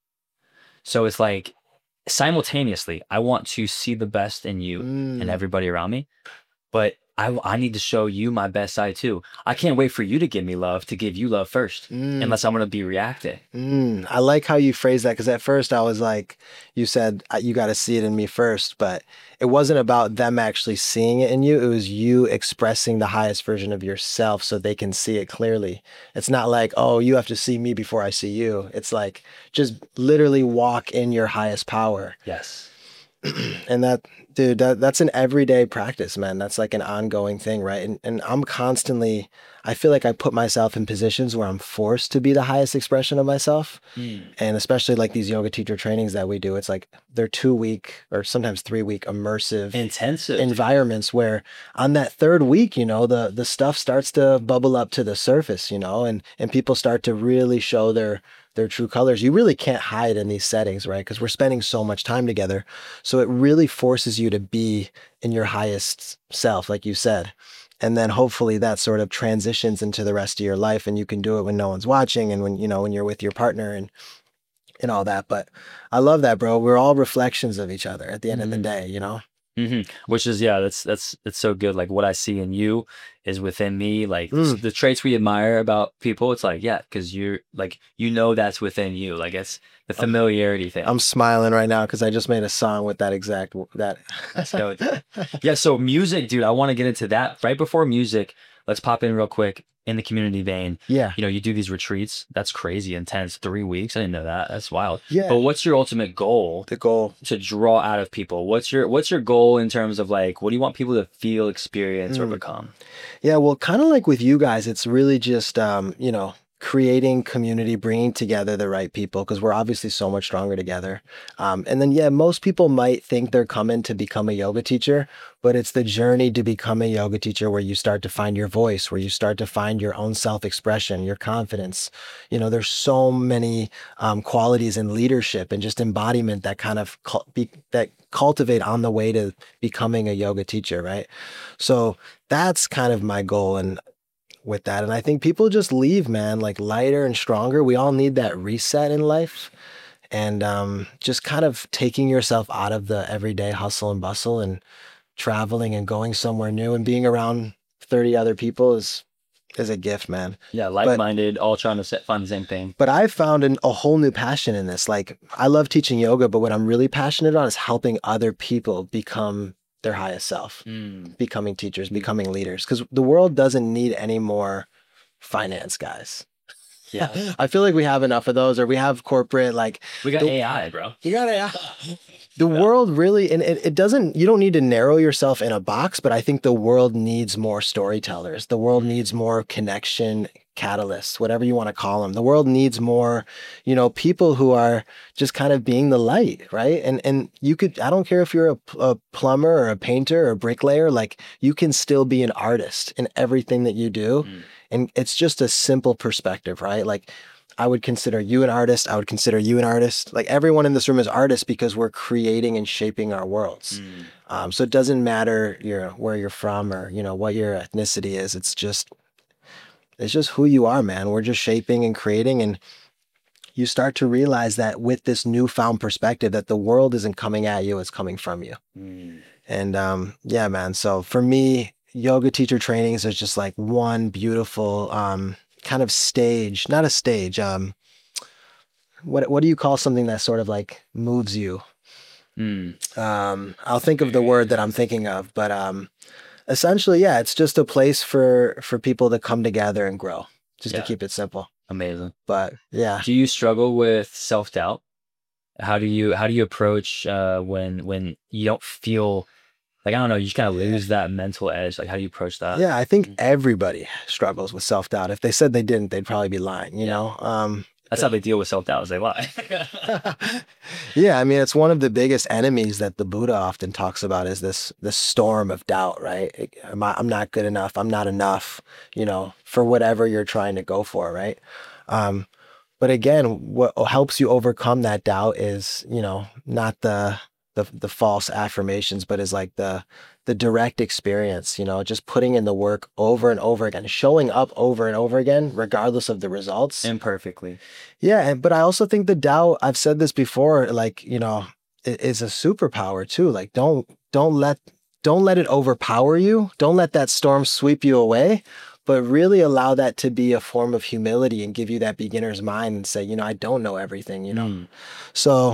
So it's like simultaneously, I want to see the best in you Mm. and everybody around me, but I, I need to show you my best side too. I can't wait for you to give me love to give you love first, Mm. unless I'm going to be reacting. Mm, I like how you phrase that because at first I was like, you said uh, you got to see it in me first, but it wasn't about them actually seeing it in you. It was you expressing the highest version of yourself so they can see it clearly. It's not like, oh, you have to see me before I see you. It's like just literally walk in your highest power. Yes. And that, dude, that that's an everyday practice, man. That's like an ongoing thing, right? And and I'm constantly, I feel like I put myself in positions where I'm forced to be the highest expression of myself. Mm. And especially like these yoga teacher trainings that we do, it's like they're two week or sometimes three week immersive Intensive. environments where on that third week, you know, the the stuff starts to bubble up to the surface, you know, and and people start to really show their their true colors. You really can't hide in these settings, right? Because we're spending so much time together. So it really forces you to be in your highest self, like you said. And then hopefully that sort of transitions into the rest of your life and you can do it when no one's watching and when, you know, when you're with your partner and and all that. But I love that, bro. We're all reflections of each other at the end of the Mhm. day, you know? hmm Which is, yeah, that's, that's, that's so good. Like what I see in you is within me, like Mm. the traits we admire about people. It's like, yeah, cause you're like, you know, that's within you. Like it's the familiarity thing. I'm smiling right now because I just made a song with that exact, that. So, yeah. So music, dude, I want to get into that right before music. Let's pop in real quick in the community vein. Yeah. You know, you do these retreats. That's crazy intense. Three weeks. I didn't know that. That's wild. Yeah. But what's your ultimate goal The goal. to draw out of people? What's your what's your goal in terms of like what do you want people to feel, experience, or Mm. become? Yeah, well, kind of like with you guys, it's really just, um, you know, creating community, bringing together the right people because we're obviously so much stronger together. Um, and then, yeah, most people might think they're coming to become a yoga teacher, but it's the journey to become a yoga teacher where you start to find your voice, where you start to find your own self-expression, your confidence. You know, there's so many um, qualities in leadership and just embodiment that kind of cul- be, that cultivate on the way to becoming a yoga teacher, right? So that's kind of my goal. And with that. And I think people just leave, man, like lighter and stronger. We all need that reset in life. And um, just kind of taking yourself out of the everyday hustle and bustle and traveling and going somewhere new and being around thirty other people is is a gift, man. Yeah, like-minded, all trying to set, find the same thing. But I've found an, a whole new passion in this. Like, I love teaching yoga, but what I'm really passionate on is helping other people become their highest self, Mm. becoming teachers, becoming leaders. Because the world doesn't need any more finance guys. Yeah. I feel like we have enough of those, or we have corporate, like, We got the- A I, bro. you got to, the world really, and it, it doesn't, you don't need to narrow yourself in a box, but I think the world needs more storytellers. The world needs more connection catalysts, whatever you want to call them. The world needs more, you know, people who are just kind of being the light, right? And and you could, I don't care if you're a, a plumber or a painter or a bricklayer, like, you can still be an artist in everything that you do. Mm. And it's just a simple perspective, right? Like, I would consider you an artist. I would consider you an artist. Like, everyone in this room is artists because we're creating and shaping our worlds. Mm. Um, so it doesn't matter your where you're from or, you know, what your ethnicity is. It's just it's just who you are, man. We're just shaping and creating, and you start to realize that with this newfound perspective, that the world isn't coming at you; it's coming from you. Mm. And um, yeah, man. So for me, yoga teacher trainings is just like one beautiful um, kind of stage, not a stage. Um, what what do you call something that sort of like moves you? Mm. Um, I'll think of the word that I'm thinking of, but um, essentially, yeah, it's just a place for for people to come together and grow, just Yeah. to keep it simple. Amazing. But yeah, Do you struggle with self-doubt? How do you how do you approach uh when when you don't feel like, I don't know, you just kind of lose that mental edge? Like, how do you approach that? yeah, I think Mm. everybody struggles with self doubt. If they said they didn't, they'd probably be lying. You Yeah. know. Um, That's how they deal with self-doubt, is they lie. yeah, I mean, it's one of the biggest enemies that the Buddha often talks about, is this this storm of doubt, right? It- am I, I'm not good enough. I'm not enough, you know, for whatever you're trying to go for, right? Um, but again, what helps you overcome that doubt is, you know, not the the the false affirmations, but is like the the direct experience, you know, just putting in the work over and over again, showing up over and over again, regardless of the results. Imperfectly. Yeah, and but I also think the doubt, I've said this before, like, you know, it is a superpower too. Like, don't don't let don't let it overpower you. Don't let that storm sweep you away, but really allow that to be a form of humility and give you that beginner's mind and say, you know, I don't know everything, you know. Mm. So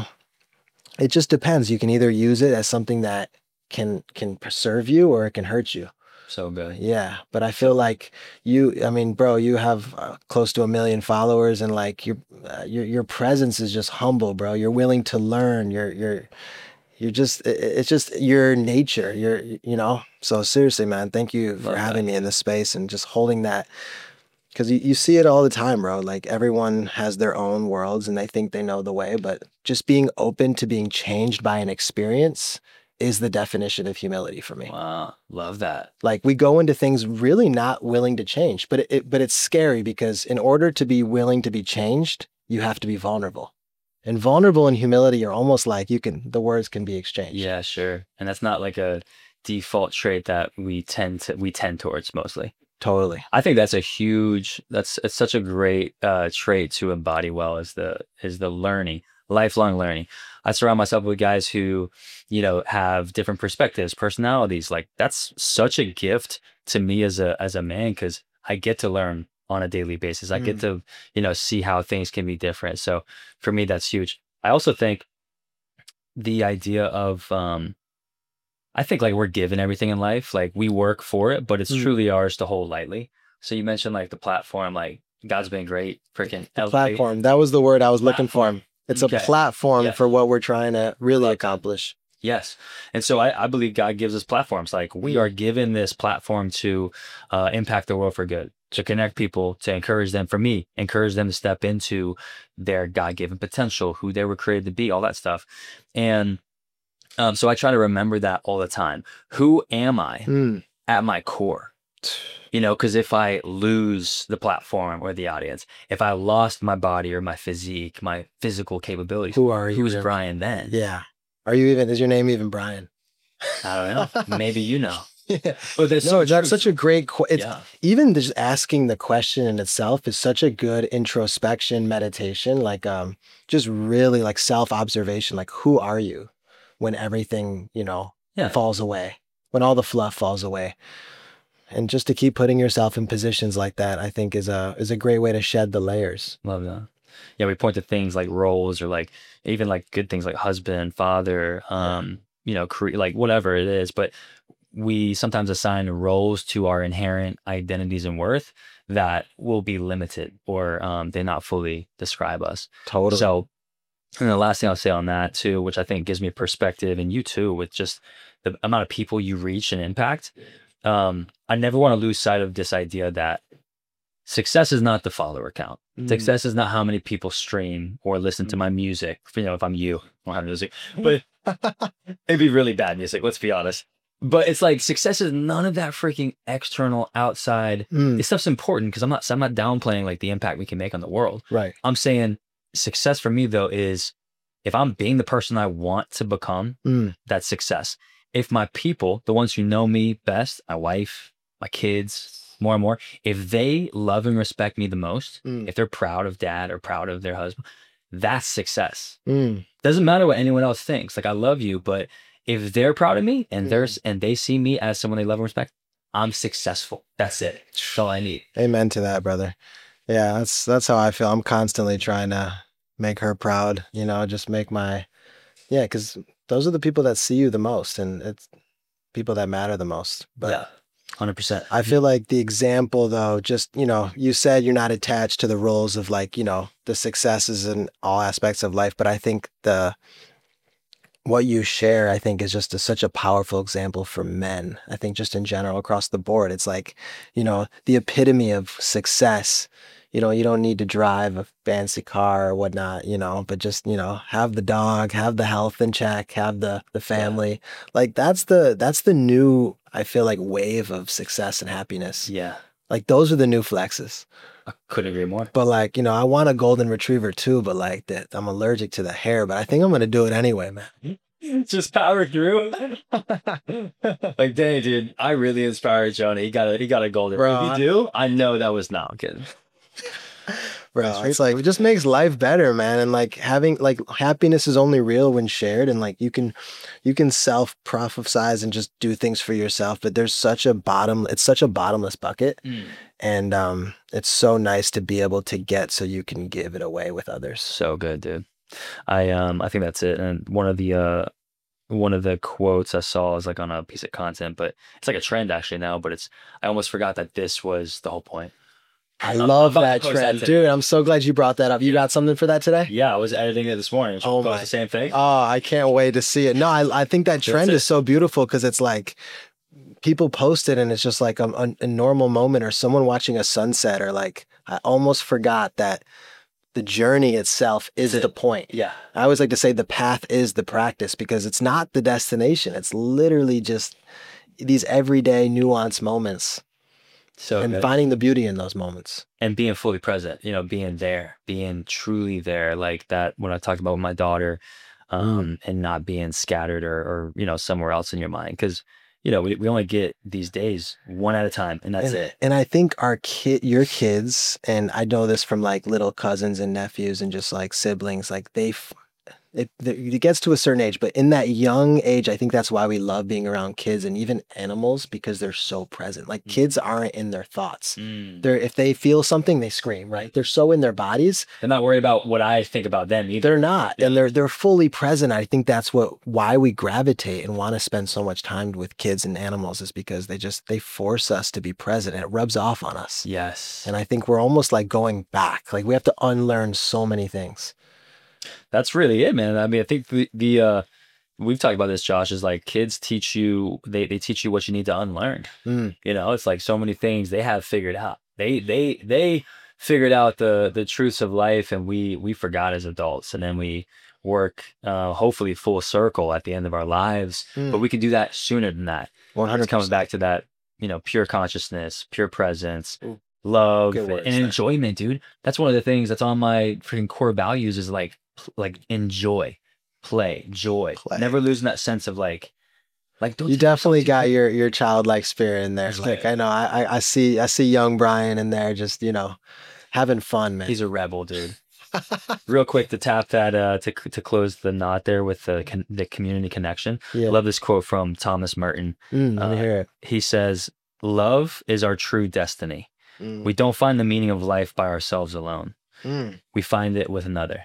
it just depends. You can either use it as something that can can serve you, or it can hurt you. So good. Yeah, but I feel like you, I mean, bro, you have uh, close to a million followers, and like your uh, your your presence is just humble, bro. You're willing to learn. You're you're you're just i- i- it's just your nature. You're you know. So seriously, man, thank you for Love having that. me in this space and just holding that, because you, you see it all the time, bro. Like, everyone has their own worlds and they think they know the way, but just being open to being changed by an experience is the definition of humility for me. Wow. Love that. Like, we go into things really not willing to change, but it, it but it's scary, because in order to be willing to be changed, you have to be vulnerable. And vulnerable and humility are almost like, you can the words can be exchanged. Yeah, sure. And that's not like a default trait that we tend to we tend towards mostly. Totally. I think that's a huge that's it's such a great uh trait to embody well, is the is the learning, lifelong learning. I surround myself with guys who, you know, have different perspectives, personalities. Like, that's such a gift to me as a as a man, because I get to learn on a daily basis. I get Mm. to, you know, see how things can be different. So for me, that's huge. I also think the idea of um I think, like, we're given everything in life. Like, we work for it, but it's Mm. truly ours to hold lightly. So you mentioned, like, the platform, like, God's been great, freaking The elevate. platform. That was the word I was looking for. Platform. It's Okay. a platform Yes. for what we're trying to really Love that. accomplish. Yes. And so I, I believe God gives us platforms. Like, we are given this platform to uh, impact the world for good, to connect people, to encourage them, for me, encourage them to step into their God-given potential, who they were created to be, all that stuff. And um, so I try to remember that all the time. Who am I Mm. at my core? You know, because if I lose the platform or the audience, if I lost my body or my physique, my physical capabilities, Who are you? who's then? Brian then? Yeah. Are you even, is your name even Brian? I don't know. Maybe you know. Yeah. But there's No, so that's truth. such a great, que- it's Yeah. even just asking the question in itself is such a good introspection meditation. Like, um, just really like self-observation. Like, who are you when everything, you know, Yeah. falls away, when all the fluff falls away? And just to keep putting yourself in positions like that, I think is a is a great way to shed the layers. Love that. Yeah, we point to things like roles, or like even like good things like husband, father, um, you know, cre- like whatever it is. But we sometimes assign roles to our inherent identities and worth that will be limited, or um, they not fully describe us. Totally. So, and the last thing I'll say on that too, which I think gives me perspective, and you too, with just the amount of people you reach and impact. Um, I never want to lose sight of this idea that success is not the follower count. Mm. Success is not how many people stream or listen to my music. You know, if I'm you, I don't have music, but it'd be really bad music. Let's be honest. But it's like success is none of that freaking external outside. Mm. This stuff's important because I'm not. I'm not downplaying like the impact we can make on the world. Right. I'm saying success for me though is if I'm being the person I want to become, Mm. that's success. If my people, the ones who know me best, my wife, my kids, more and more, if they love and respect me the most, Mm. if they're proud of dad or proud of their husband, that's success. Mm. Doesn't matter what anyone else thinks. Like, I love you, but if they're proud of me and they're and they see me as someone they love and respect, I'm successful. That's it. That's all I need. Amen to that, brother. Yeah, that's that's how I feel. I'm constantly trying to make her proud, you know, just make my, yeah, because those are the people that see you the most, and it's people that matter the most. But yeah, one hundred percent. I feel like the example, though, just, you know, you said you're not attached to the roles of like, you know, the successes in all aspects of life, but I think the what you share, I think, is just a, such a powerful example for men. I think just in general across the board, it's like, you know, the epitome of success. You know, you don't need to drive a fancy car or whatnot, you know, but just, you know, have the dog, have the health in check, have the the family. Yeah. Like that's the that's the new, I feel like, wave of success and happiness. Yeah. Like those are the new flexes. I couldn't agree more. But like, you know, I want a golden retriever too, but like that I'm allergic to the hair, but I think I'm gonna do it anyway, man. Just power through. Like, dang, dude, I really inspired Jonah. He got a he got a golden. Bro, if you do, I know that was not kidding. Bro, it's like it just makes life better, man. And like having like happiness is only real when shared, and like you can you can self prophesize and just do things for yourself, but there's such a bottom it's such a bottomless bucket. Mm. And um it's so nice to be able to get so you can give it away with others. So good, dude. I um I think that's it. And one of the uh one of the quotes I saw is like on a piece of content, but it's like a trend actually now, but it's I almost forgot that this was the whole point. I love that trend, dude. I'm so glad you brought that up. You got something for that today? Yeah, I was editing it this morning. Oh my, the same thing. Oh, I can't wait to see it. No, I I think that trend is so beautiful because it's like people post it and it's just like a, a, a normal moment, or someone watching a sunset, or like I almost forgot that the journey itself is the point. Yeah. I always like to say the path is the practice, because it's not the destination. It's literally just these everyday nuanced moments. So and good. Finding the beauty in those moments. And being fully present, you know, being there, being truly there, like that when I talked about with my daughter, um, mm. and not being scattered or, or, you know, somewhere else in your mind. Because, you know, we, we only get these days one at a time, and that's and, it. And I think our kid, your kids, and I know this from like little cousins and nephews and just like siblings, like they, it, it gets to a certain age, but in that young age, I think that's why we love being around kids and even animals, because they're so present. Like mm. kids aren't in their thoughts. Mm. They're, if they feel something, they scream, right? They're so in their bodies. They're not worried about what I think about them either. They're not. Yeah. And they're, they're fully present. I think that's what, why we gravitate and want to spend so much time with kids and animals, is because they just, they force us to be present, and it rubs off on us. Yes. And I think we're almost like going back. Like we have to unlearn so many things. That's really it, man. I mean, I think the, the uh, we've talked about this, Josh, is like kids teach you, they, they teach you what you need to unlearn. Mm. You know, it's like so many things they have figured out. They, they, they figured out the, the truths of life, and we, we forgot as adults. And then we work, uh, hopefully full circle at the end of our lives, mm. but we can do that sooner than that. one hundred percent. It's coming back to that, you know, pure consciousness, pure presence, Ooh. Love, and enjoyment, dude. That's one of the things that's on my freaking core values, is like, like enjoy, play, joy, play. Never losing that sense of like, like don't you definitely got your your childlike spirit in there. Like I know, I I see I see young Brian in there, just you know, having fun, man. He's a rebel, dude. Real quick to tap that uh, to to close the knot there with the con- the community connection. Yeah. I love this quote from Thomas Merton. Mm, let me uh, hear it. He says, "Love is our true destiny. Mm. We don't find the meaning of life by ourselves alone. Mm. We find it with another."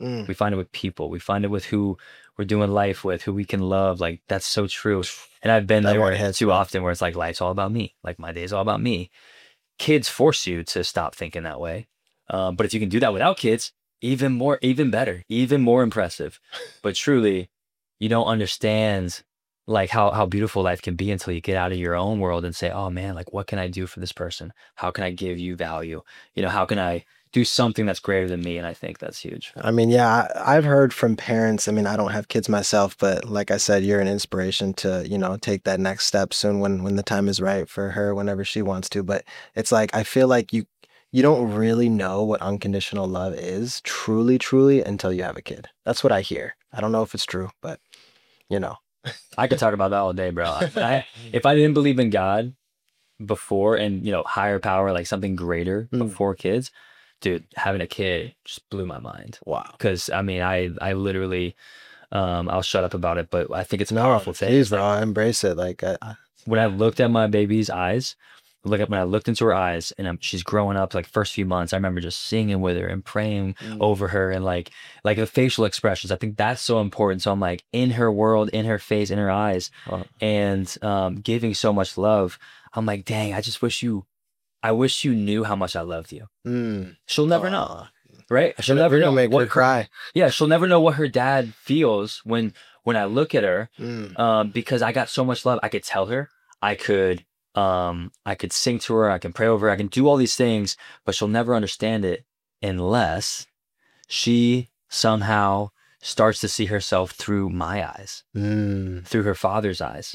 Mm. We find it with people. We find it with who we're doing life with, who we can love. Like, that's so true. And I've been That there one hits, too man. often where it's like, life's all about me. Like, my day's all about me. Kids force you to stop thinking that way. Um, but if you can do that without kids, even more, even better, even more impressive. But truly, you don't understand like how, how beautiful life can be until you get out of your own world and say, oh man, like, what can I do for this person? How can I give you value? You know, how can I do something that's greater than me? And I think that's huge. I mean, yeah, I, I've heard from parents. I mean, I don't have kids myself, but like I said, you're an inspiration to, you know, take that next step soon when when the time is right for her, whenever she wants to. But it's like I feel like you you don't really know what unconditional love is truly, truly until you have a kid. That's what I hear. I don't know if it's true, but you know. I could talk about that all day, bro. I, if I didn't believe in God before and, you know, higher power, like something greater Mm. before kids, dude, having a kid just blew my mind. Wow. Because I mean, I I literally, um, I'll shut up about it, but I think it's a No, powerful thing. please, bro, embrace it. Like, I, I- When I looked at my baby's eyes, look at when I looked into her eyes, and um she's growing up, like first few months, I remember just singing with her and praying Mm. over her, and like like the facial expressions. I think that's so important. So I'm like in her world, in her face, in her eyes, Wow. and um, giving so much love. I'm like, dang, I just wish you, I wish you knew how much I loved you. Mm. She'll never know, Aw. right? She'll never You're know gonna make what her cry. Yeah, she'll never know what her dad feels when when I look at her, Mm. um, because I got so much love. I could tell her, I could, um, I could sing to her, I can pray over her, I can do all these things, but she'll never understand it unless she somehow starts to see herself through my eyes, Mm. through her father's eyes.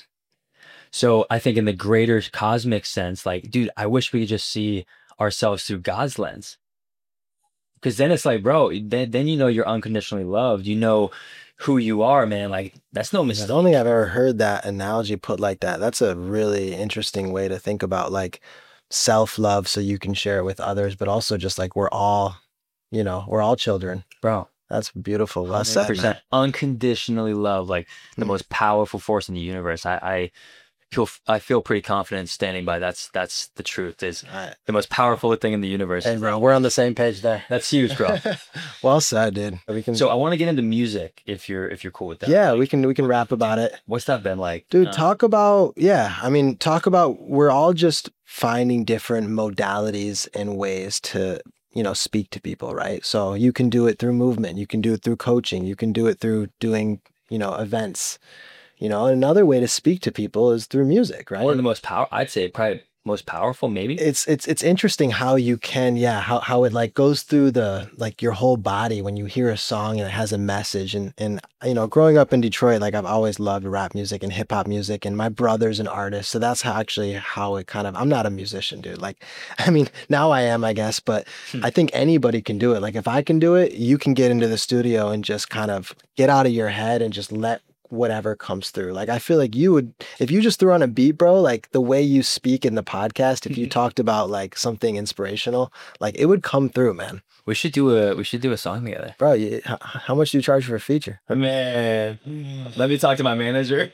So I think in the greater cosmic sense, like, dude, I wish we could just see ourselves through God's lens. Because then it's like, bro, then, then you know you're unconditionally loved. You know who you are, man. Like, that's no I mistake. don't think I've ever heard that analogy put like that. That's a really interesting way to think about like self-love so you can share it with others, but also just like we're all, you know, we're all children. Bro, That's beautiful. Well said, man. one hundred percent unconditionally love, like the Mm. most powerful force in the universe. I, I feel I feel pretty confident standing by that's that's the truth. Is All right. the most powerful thing in the universe. Hey, bro, we're on the same page there. That's huge, bro. Well said, dude. We can. So I want to get into music if you're if you're cool with that. yeah, we can we can rap about it. What's that been like? Dude, Uh, talk about, yeah, I mean, talk about, we're all just finding different modalities and ways to, you know, speak to people, right? So you can do it through movement, you can do it through coaching, you can do it through doing, you know, events. You know, another way to speak to people is through music, right? one of the most power, I'd say probably most powerful, maybe. It's it's it's interesting how you can, yeah, how how it like goes through the like your whole body when you hear a song and it has a message. And and you know, growing up in Detroit, like I've always loved rap music and hip hop music, and my brother's an artist, so that's how actually how it kind of. I'm not a musician, dude. Like, I mean, now I am, I guess, but I think anybody can do it. Like, if I can do it, you can get into the studio and just kind of get out of your head and just let whatever comes through. Like, I feel like you would, if you just threw on a beat, bro, like the way you speak in the podcast, if you talked about like something inspirational, like it would come through, man. We should do a we should do a song together. Bro, you, h- how much do you charge for a feature? Man, let me talk to my manager.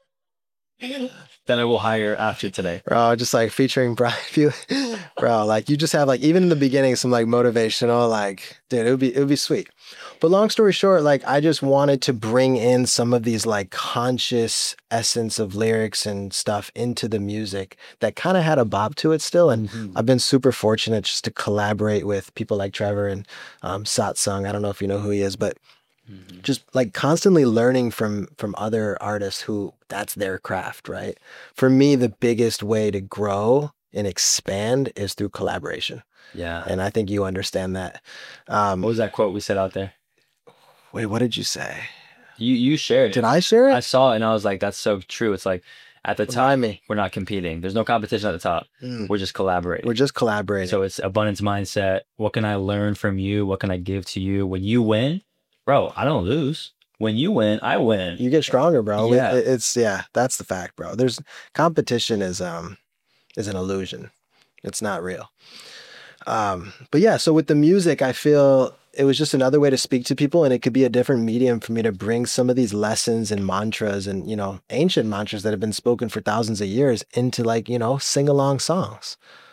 Then I will hire after today. Bro, just like featuring Brian, Fu- bro, like you just have like, even in the beginning, some like motivational, like, dude, it would be, it would be sweet. But long story short, like I just wanted to bring in some of these like conscious essence of lyrics and stuff into the music that kind of had a bop to it still. And I've been super fortunate just to collaborate with people like Trevor and um, Satsang. I don't know if you know who he is, but just like constantly learning from from other artists who that's their craft, right? For me, the biggest way to grow and expand is through collaboration. Yeah. And I think you understand that. Um, What was that quote we said out there? wait, what did you say? You you shared it. Did I share I it? saw it and I was like, that's so true. It's like at the top, Remind me. we're not competing. There's no competition at the top. Mm. We're just collaborating. We're just collaborating. So it's abundance mindset. What can I learn from you? What can I give to you? When you win, bro, I don't lose. When you win, I win. You get stronger, bro. Yeah. It- It's yeah, that's the fact, bro. There's competition is um is an illusion. It's not real. Um, but yeah, so with the music, I feel it was just another way to speak to people, and it could be a different medium for me to bring some of these lessons and mantras and, you know, ancient mantras that have been spoken for thousands of years into like, you know, sing along songs.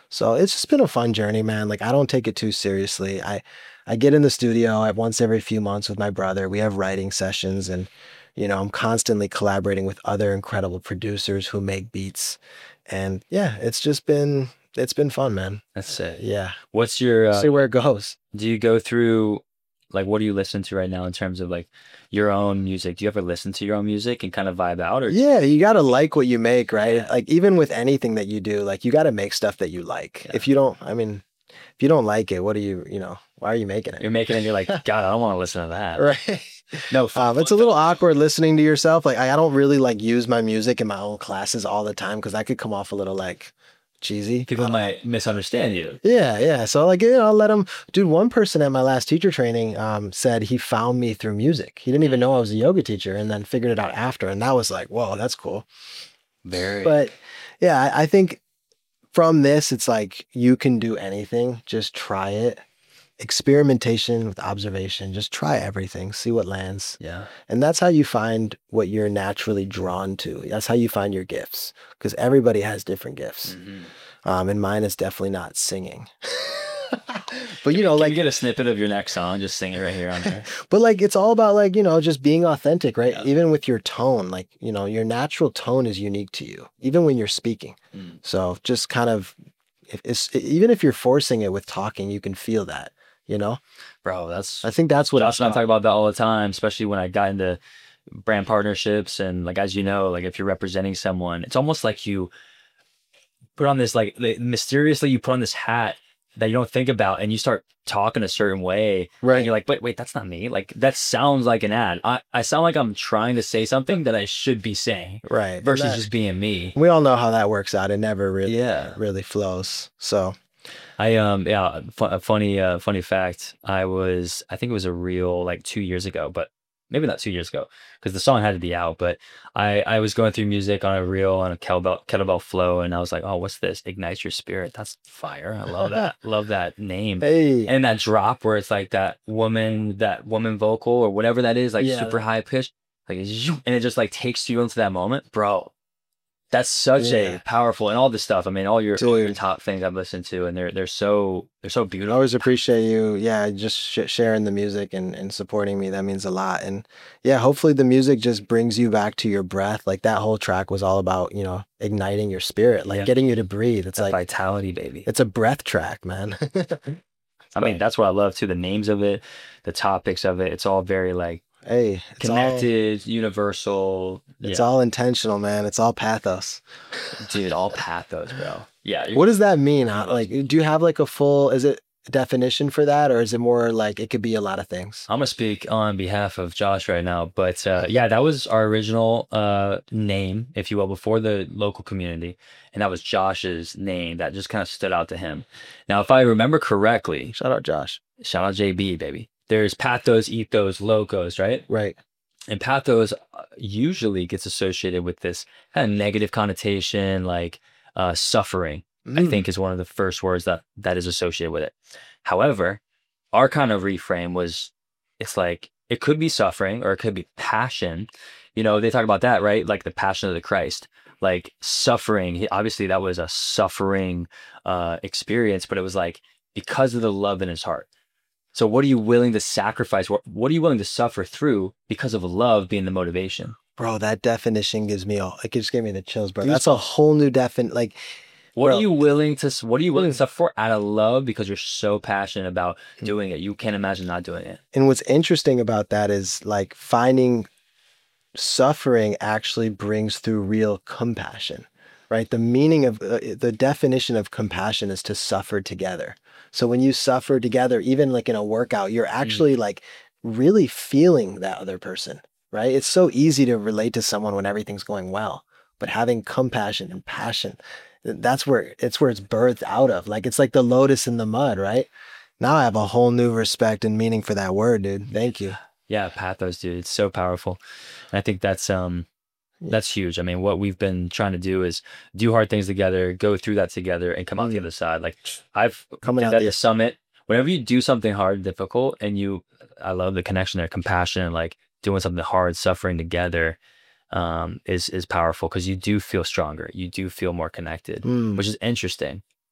So it's just been a fun journey, man. Like I don't take it too seriously. I I get in the studio at once every few months with my brother. We have writing sessions and you know, I'm constantly collaborating with other incredible producers who make beats. And yeah, it's just been it's been fun, man. That's it. Yeah. What's your uh, See where it goes. do you go through like what do you listen to right now in terms of like your own music? Do you ever listen to your own music and kind of vibe out or Yeah, you got to like what you make, right? Like even with anything that you do, like you got to make stuff that you like. Yeah. If you don't, I mean, if you don't like it, what are you, you know, why are you making it? you're making it and you're like, God, I don't want to listen to that. Right. No, f- Um, it's a little awkward listening to yourself. Like I, I don't really like use my music in my own classes all the time because that could come off a little like cheesy. people might misunderstand you. Yeah, yeah. So like, you know, I'll let him. Dude, one person at my last teacher training um, said he found me through music. He didn't even know I was a yoga teacher, and then figured it out after. And that was like, whoa, that's cool. Very. But yeah, I, I think from this, it's like you can do anything. Just try it. Experimentation with observation. Just try everything. See what lands. Yeah. And that's how you find what you're naturally drawn to. That's how you find your gifts. Because everybody has different gifts. Mhm. Um, and mine is definitely not singing. But you know, Can like you get a snippet of your next song? Just sing it right here on there. but like it's all about like, you know, just being authentic, right? Yeah. Even with your tone, like, you know, your natural tone is unique to you, even when you're speaking. Mm. So just kind of if it's even if you're forcing it with talking, you can feel that, you know? Bro, that's I think that's what Josh it's and I about. talk about that all the time, especially when I got into brand partnerships. And like, as you know, like if you're representing someone, it's almost like you put on this, like like, mysteriously you put on this hat that you don't think about and you start talking a certain way. Right. And you're like, wait, wait, that's not me. Like that sounds like an ad. I, I sound like I'm trying to say something that I should be saying Right. versus That- just being me. we all know how that works out. It never really Yeah. really flows. So I um yeah, fu- a funny uh funny fact. I was I think it was a reel like two years ago, but maybe not two years ago because the song had to be out. But I I was going through music on a reel on a kettlebell kettlebell flow, and I was like, oh, what's this? Ignite Your Spirit. That's fire. I love that. Love that name. hey. And that drop where it's like that woman that woman vocal or whatever that is, like Yeah. super high pitched, like zoom, and it just like takes you into that moment, bro. That's such Yeah. a powerful and all this stuff. I mean, all your, all your Dude. top things I've listened to, and they're they're so they're so I beautiful. always appreciate you, yeah, just sh- sharing the music and, and supporting me. That means a lot. And yeah, hopefully the music just brings you back to your breath. Like that whole track was all about, you know, igniting your spirit, like Yeah. getting you to breathe. It's That like, vitality, baby. it's a breath track, man. I mean, that's what I love too. The names of it, the topics of it, it's all very like Hey, it's all, connected, universal. it's yeah. all intentional, man. It's all pathos. Dude, all pathos, bro. Yeah. you- What does that mean? How, like, do you have like a full, is it a definition for that? Or is it more like it could be a lot of things? I'm gonna speak on behalf of Josh right now, but uh, yeah, that was our original uh, name, if you will, before the local community, and that was Josh's name that just kind of stood out to him. Now, if I remember correctly, Shout out Josh. shout out J B, baby. There's pathos, ethos, logos, right? Right. And pathos uh, usually gets associated with this kind of negative connotation, like uh, suffering. I Mm. think is one of the first words that that is associated with it. However, our kind of reframe was it's like it could be suffering or it could be passion. You know, they talk about that, right? Like the passion of the Christ, like suffering. he- Obviously, that was a suffering uh, experience, but it was like because of the love in his heart. So, what are you willing to sacrifice? What, what are you willing to suffer through because of love being the motivation? Bro, that definition gives me all, it just gave me the chills, bro. Goosebumps. That's a whole new defin, like, What Bro. are you willing to? What are you willing to suffer for out of love because you're so passionate about doing it? You can't imagine not doing it. and what's interesting about that is like finding suffering actually brings through real compassion, right? The meaning of uh, the definition of compassion is to suffer together. So when you suffer together, even like in a workout, you're actually like really feeling that other person, right? It's so easy to relate to someone when everything's going well, but having compassion and passion, that's where it's where it's birthed out of. Like it's like the lotus in the mud, right? Now I have a whole new respect and meaning for that word, dude. Thank you. Yeah, pathos, dude. It's so powerful. And I think that's um that's huge. I mean, what we've been trying to do is do hard things together, go through that together, and come out the other side. Like I've Coming did out that the- at the summit. Whenever you do something hard and difficult, and you, I love the connection there, compassion, like doing something hard, suffering together, um, is is powerful because you do feel stronger. You do feel more connected, Mm. which is interesting.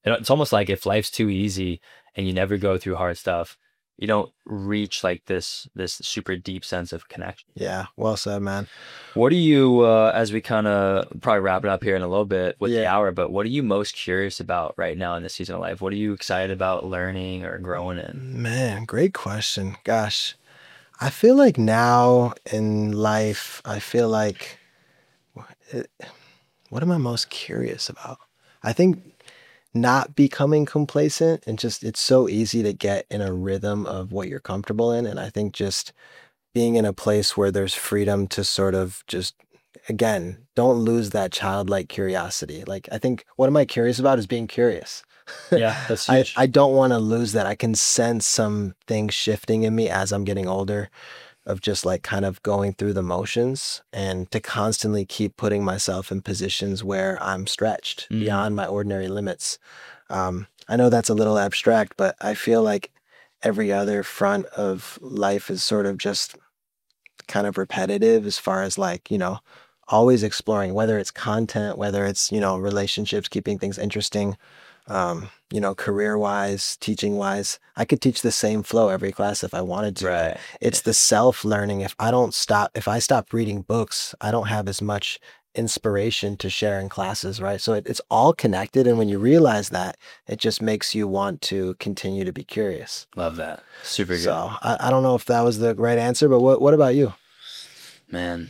it's almost like if life's too easy and you never go through hard stuff, you don't reach like this this super deep sense of connection. Yeah, well said, man. What do you, uh, as we kind of probably wrap it up here in a little bit with the Yeah. hour, but what are you most curious about right now in this season of life? What are you excited about learning or growing in? Man, great question. Gosh, I feel like now in life, I feel like it, what am I most curious about? I think not becoming complacent and just it's so easy to get in a rhythm of what you're comfortable in. And I think just being in a place where there's freedom to sort of just again, don't lose that childlike curiosity. Like I think what am I curious about is being curious. Yeah, that's I, huge. I don't want to lose that. I can sense some things shifting in me as I'm getting older of just like kind of going through the motions and to constantly keep putting myself in positions where I'm stretched Mm. beyond my ordinary limits. Um, I know that's a little abstract, but I feel like every other front of life is sort of just kind of repetitive as far as like, you know, always exploring whether it's content, whether it's, you know, relationships, keeping things interesting, um, you know, career wise, teaching wise. I could teach the same flow every class if I wanted to. Right. It's the self learning. If I don't stop, if I stop reading books, I don't have as much inspiration to share in classes, right? So it, it's all connected. And when you realize that, it just makes you want to continue to be curious. Love that. Super good. So I, I don't know if that was the right answer, but what, what about you? Man,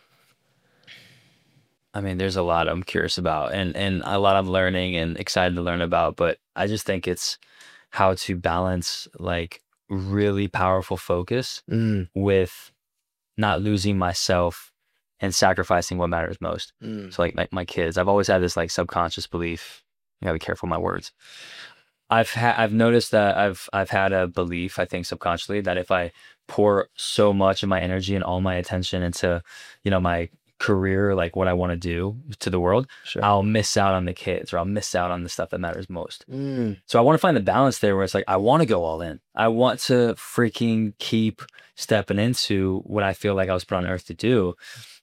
I mean, there's a lot I'm curious about and and a lot I'm learning and excited to learn about, but I just think it's how to balance like really powerful focus Mm, with not losing myself and sacrificing what matters most. mm, So like my, my kids, I've always had this like subconscious belief. I gotta be careful with my words. I've had I've noticed that I've I've had a belief, I think subconsciously, that if I pour so much of my energy and all my attention into, you know, my career, like what I want to do to the world, sure. I'll miss out on the kids or I'll miss out on the stuff that matters most. Mm, So I want to find the balance there where it's like I want to go all in. I want to freaking keep stepping into what I feel like I was put on earth to do,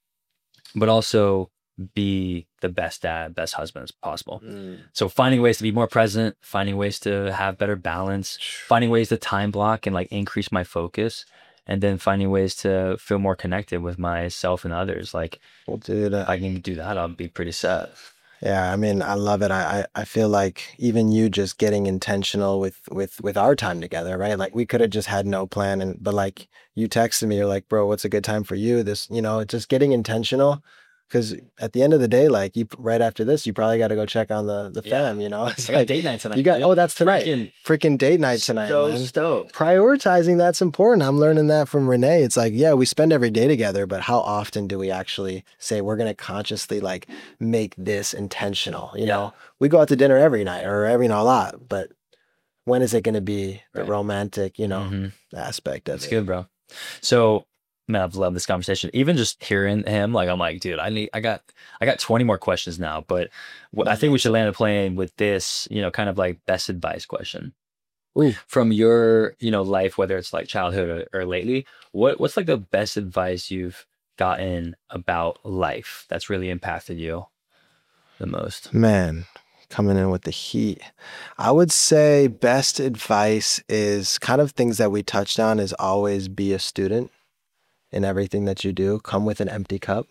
but also be the best dad, best husband as possible. mm. So finding ways to be more present, finding ways to have better balance, finding ways to time block and like increase my focus, and then finding ways to feel more connected with myself and others. Like Well, dude, uh, if I can do that, I'll be pretty set. yeah, I mean, I love it. I, I I feel like even you just getting intentional with with with our time together, right? Like we could have just had no plan, and but like you texted me, you're like, bro, what's a good time for you? This, you know, just getting intentional. Because at the end of the day, like you right after this, you probably got to go check on the the Yeah. fam. You know, it's I got like date night tonight. you got. dude. Oh, that's tonight. Freaking Freaking date night tonight, so man. stoked. Prioritizing that's important. I'm learning that from Renee. It's like, yeah, we spend every day together, but how often do we actually say we're going to consciously like make this intentional? You Yeah. know, we go out to dinner every night or every, you know, a lot, but when is it going to be the Right. romantic, you know, Mhm. aspect of That's it? good, bro. So, man, I've loved this conversation. Even just hearing him, like, I'm like, dude, I need, I got, I got twenty more questions now, but what I think we should land a plane with this, you know, kind of like best advice question Ooh. from your, you know, life, whether it's like childhood or, or lately. What, what's like the best advice you've gotten about life that's really impacted you the most? Man, coming in with the heat. I would say best advice is kind of things that we touched on is always be a student in everything that you do. Come with an empty cup.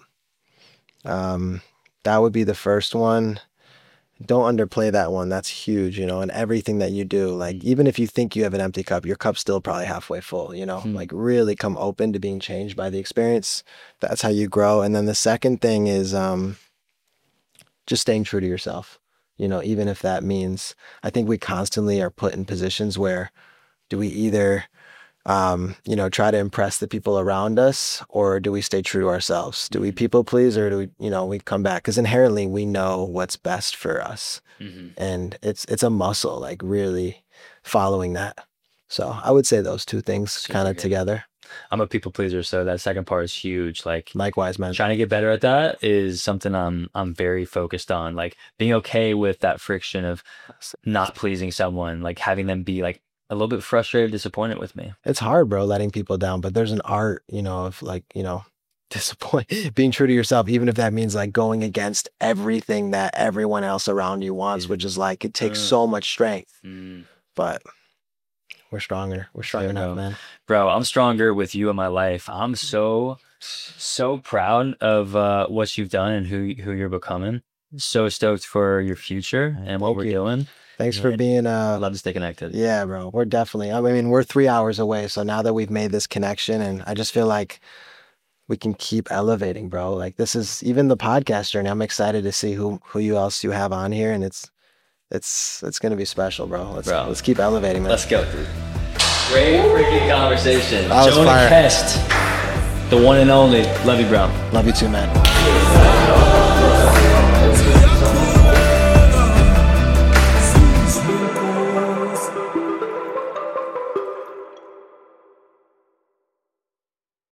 Um, that would be the first one. Don't underplay that one. That's huge, you know, in everything that you do. Like, even if you think you have an empty cup, your cup's still probably halfway full, you know, Hmm. like really come open to being changed by the experience. That's how you grow. And then the second thing is um, just staying true to yourself, you know, even if that means, I think we constantly are put in positions where do we either um, you know, try to impress the people around us, or do we stay true to ourselves? Do we people please, or do we, you know, we come back? Because inherently we know what's best for us, Mm-hmm. and it's it's a muscle, like really following that. So I would say those two things Super kind of good. together. I'm a people pleaser, so that second part is huge. Like Likewise, man. trying to get better at that is something I'm I'm very focused on. Like being okay with that friction of not pleasing someone, like having them be like a little bit frustrated, disappointed with me. It's hard, bro, letting people down, but there's an art, you know, of like, you know, disappoint, being true to yourself, even if that means like going against everything that everyone else around you wants, which is like, it takes Uh, so much strength, mm. but we're stronger. We're strong There we enough, go. man. Bro, I'm stronger with you in my life. I'm so, so proud of uh, what you've done and who who you're becoming. So stoked for your future and what Thank we're you. doing. Thanks for Yeah. being, I'd uh, love to stay connected. yeah, bro. We're definitely, I mean, we're three hours away. So now that we've made this connection, and I just feel like we can keep elevating, bro. Like this is even the podcast journey. I'm excited to see who, who you else you have on here. And it's, it's, it's going to be special, bro. Let's, Bro. let's keep elevating, man. Let's go, dude. Great freaking conversation. That was Jonah fire. Kest, the one and only. Love you, bro. Love you too, man.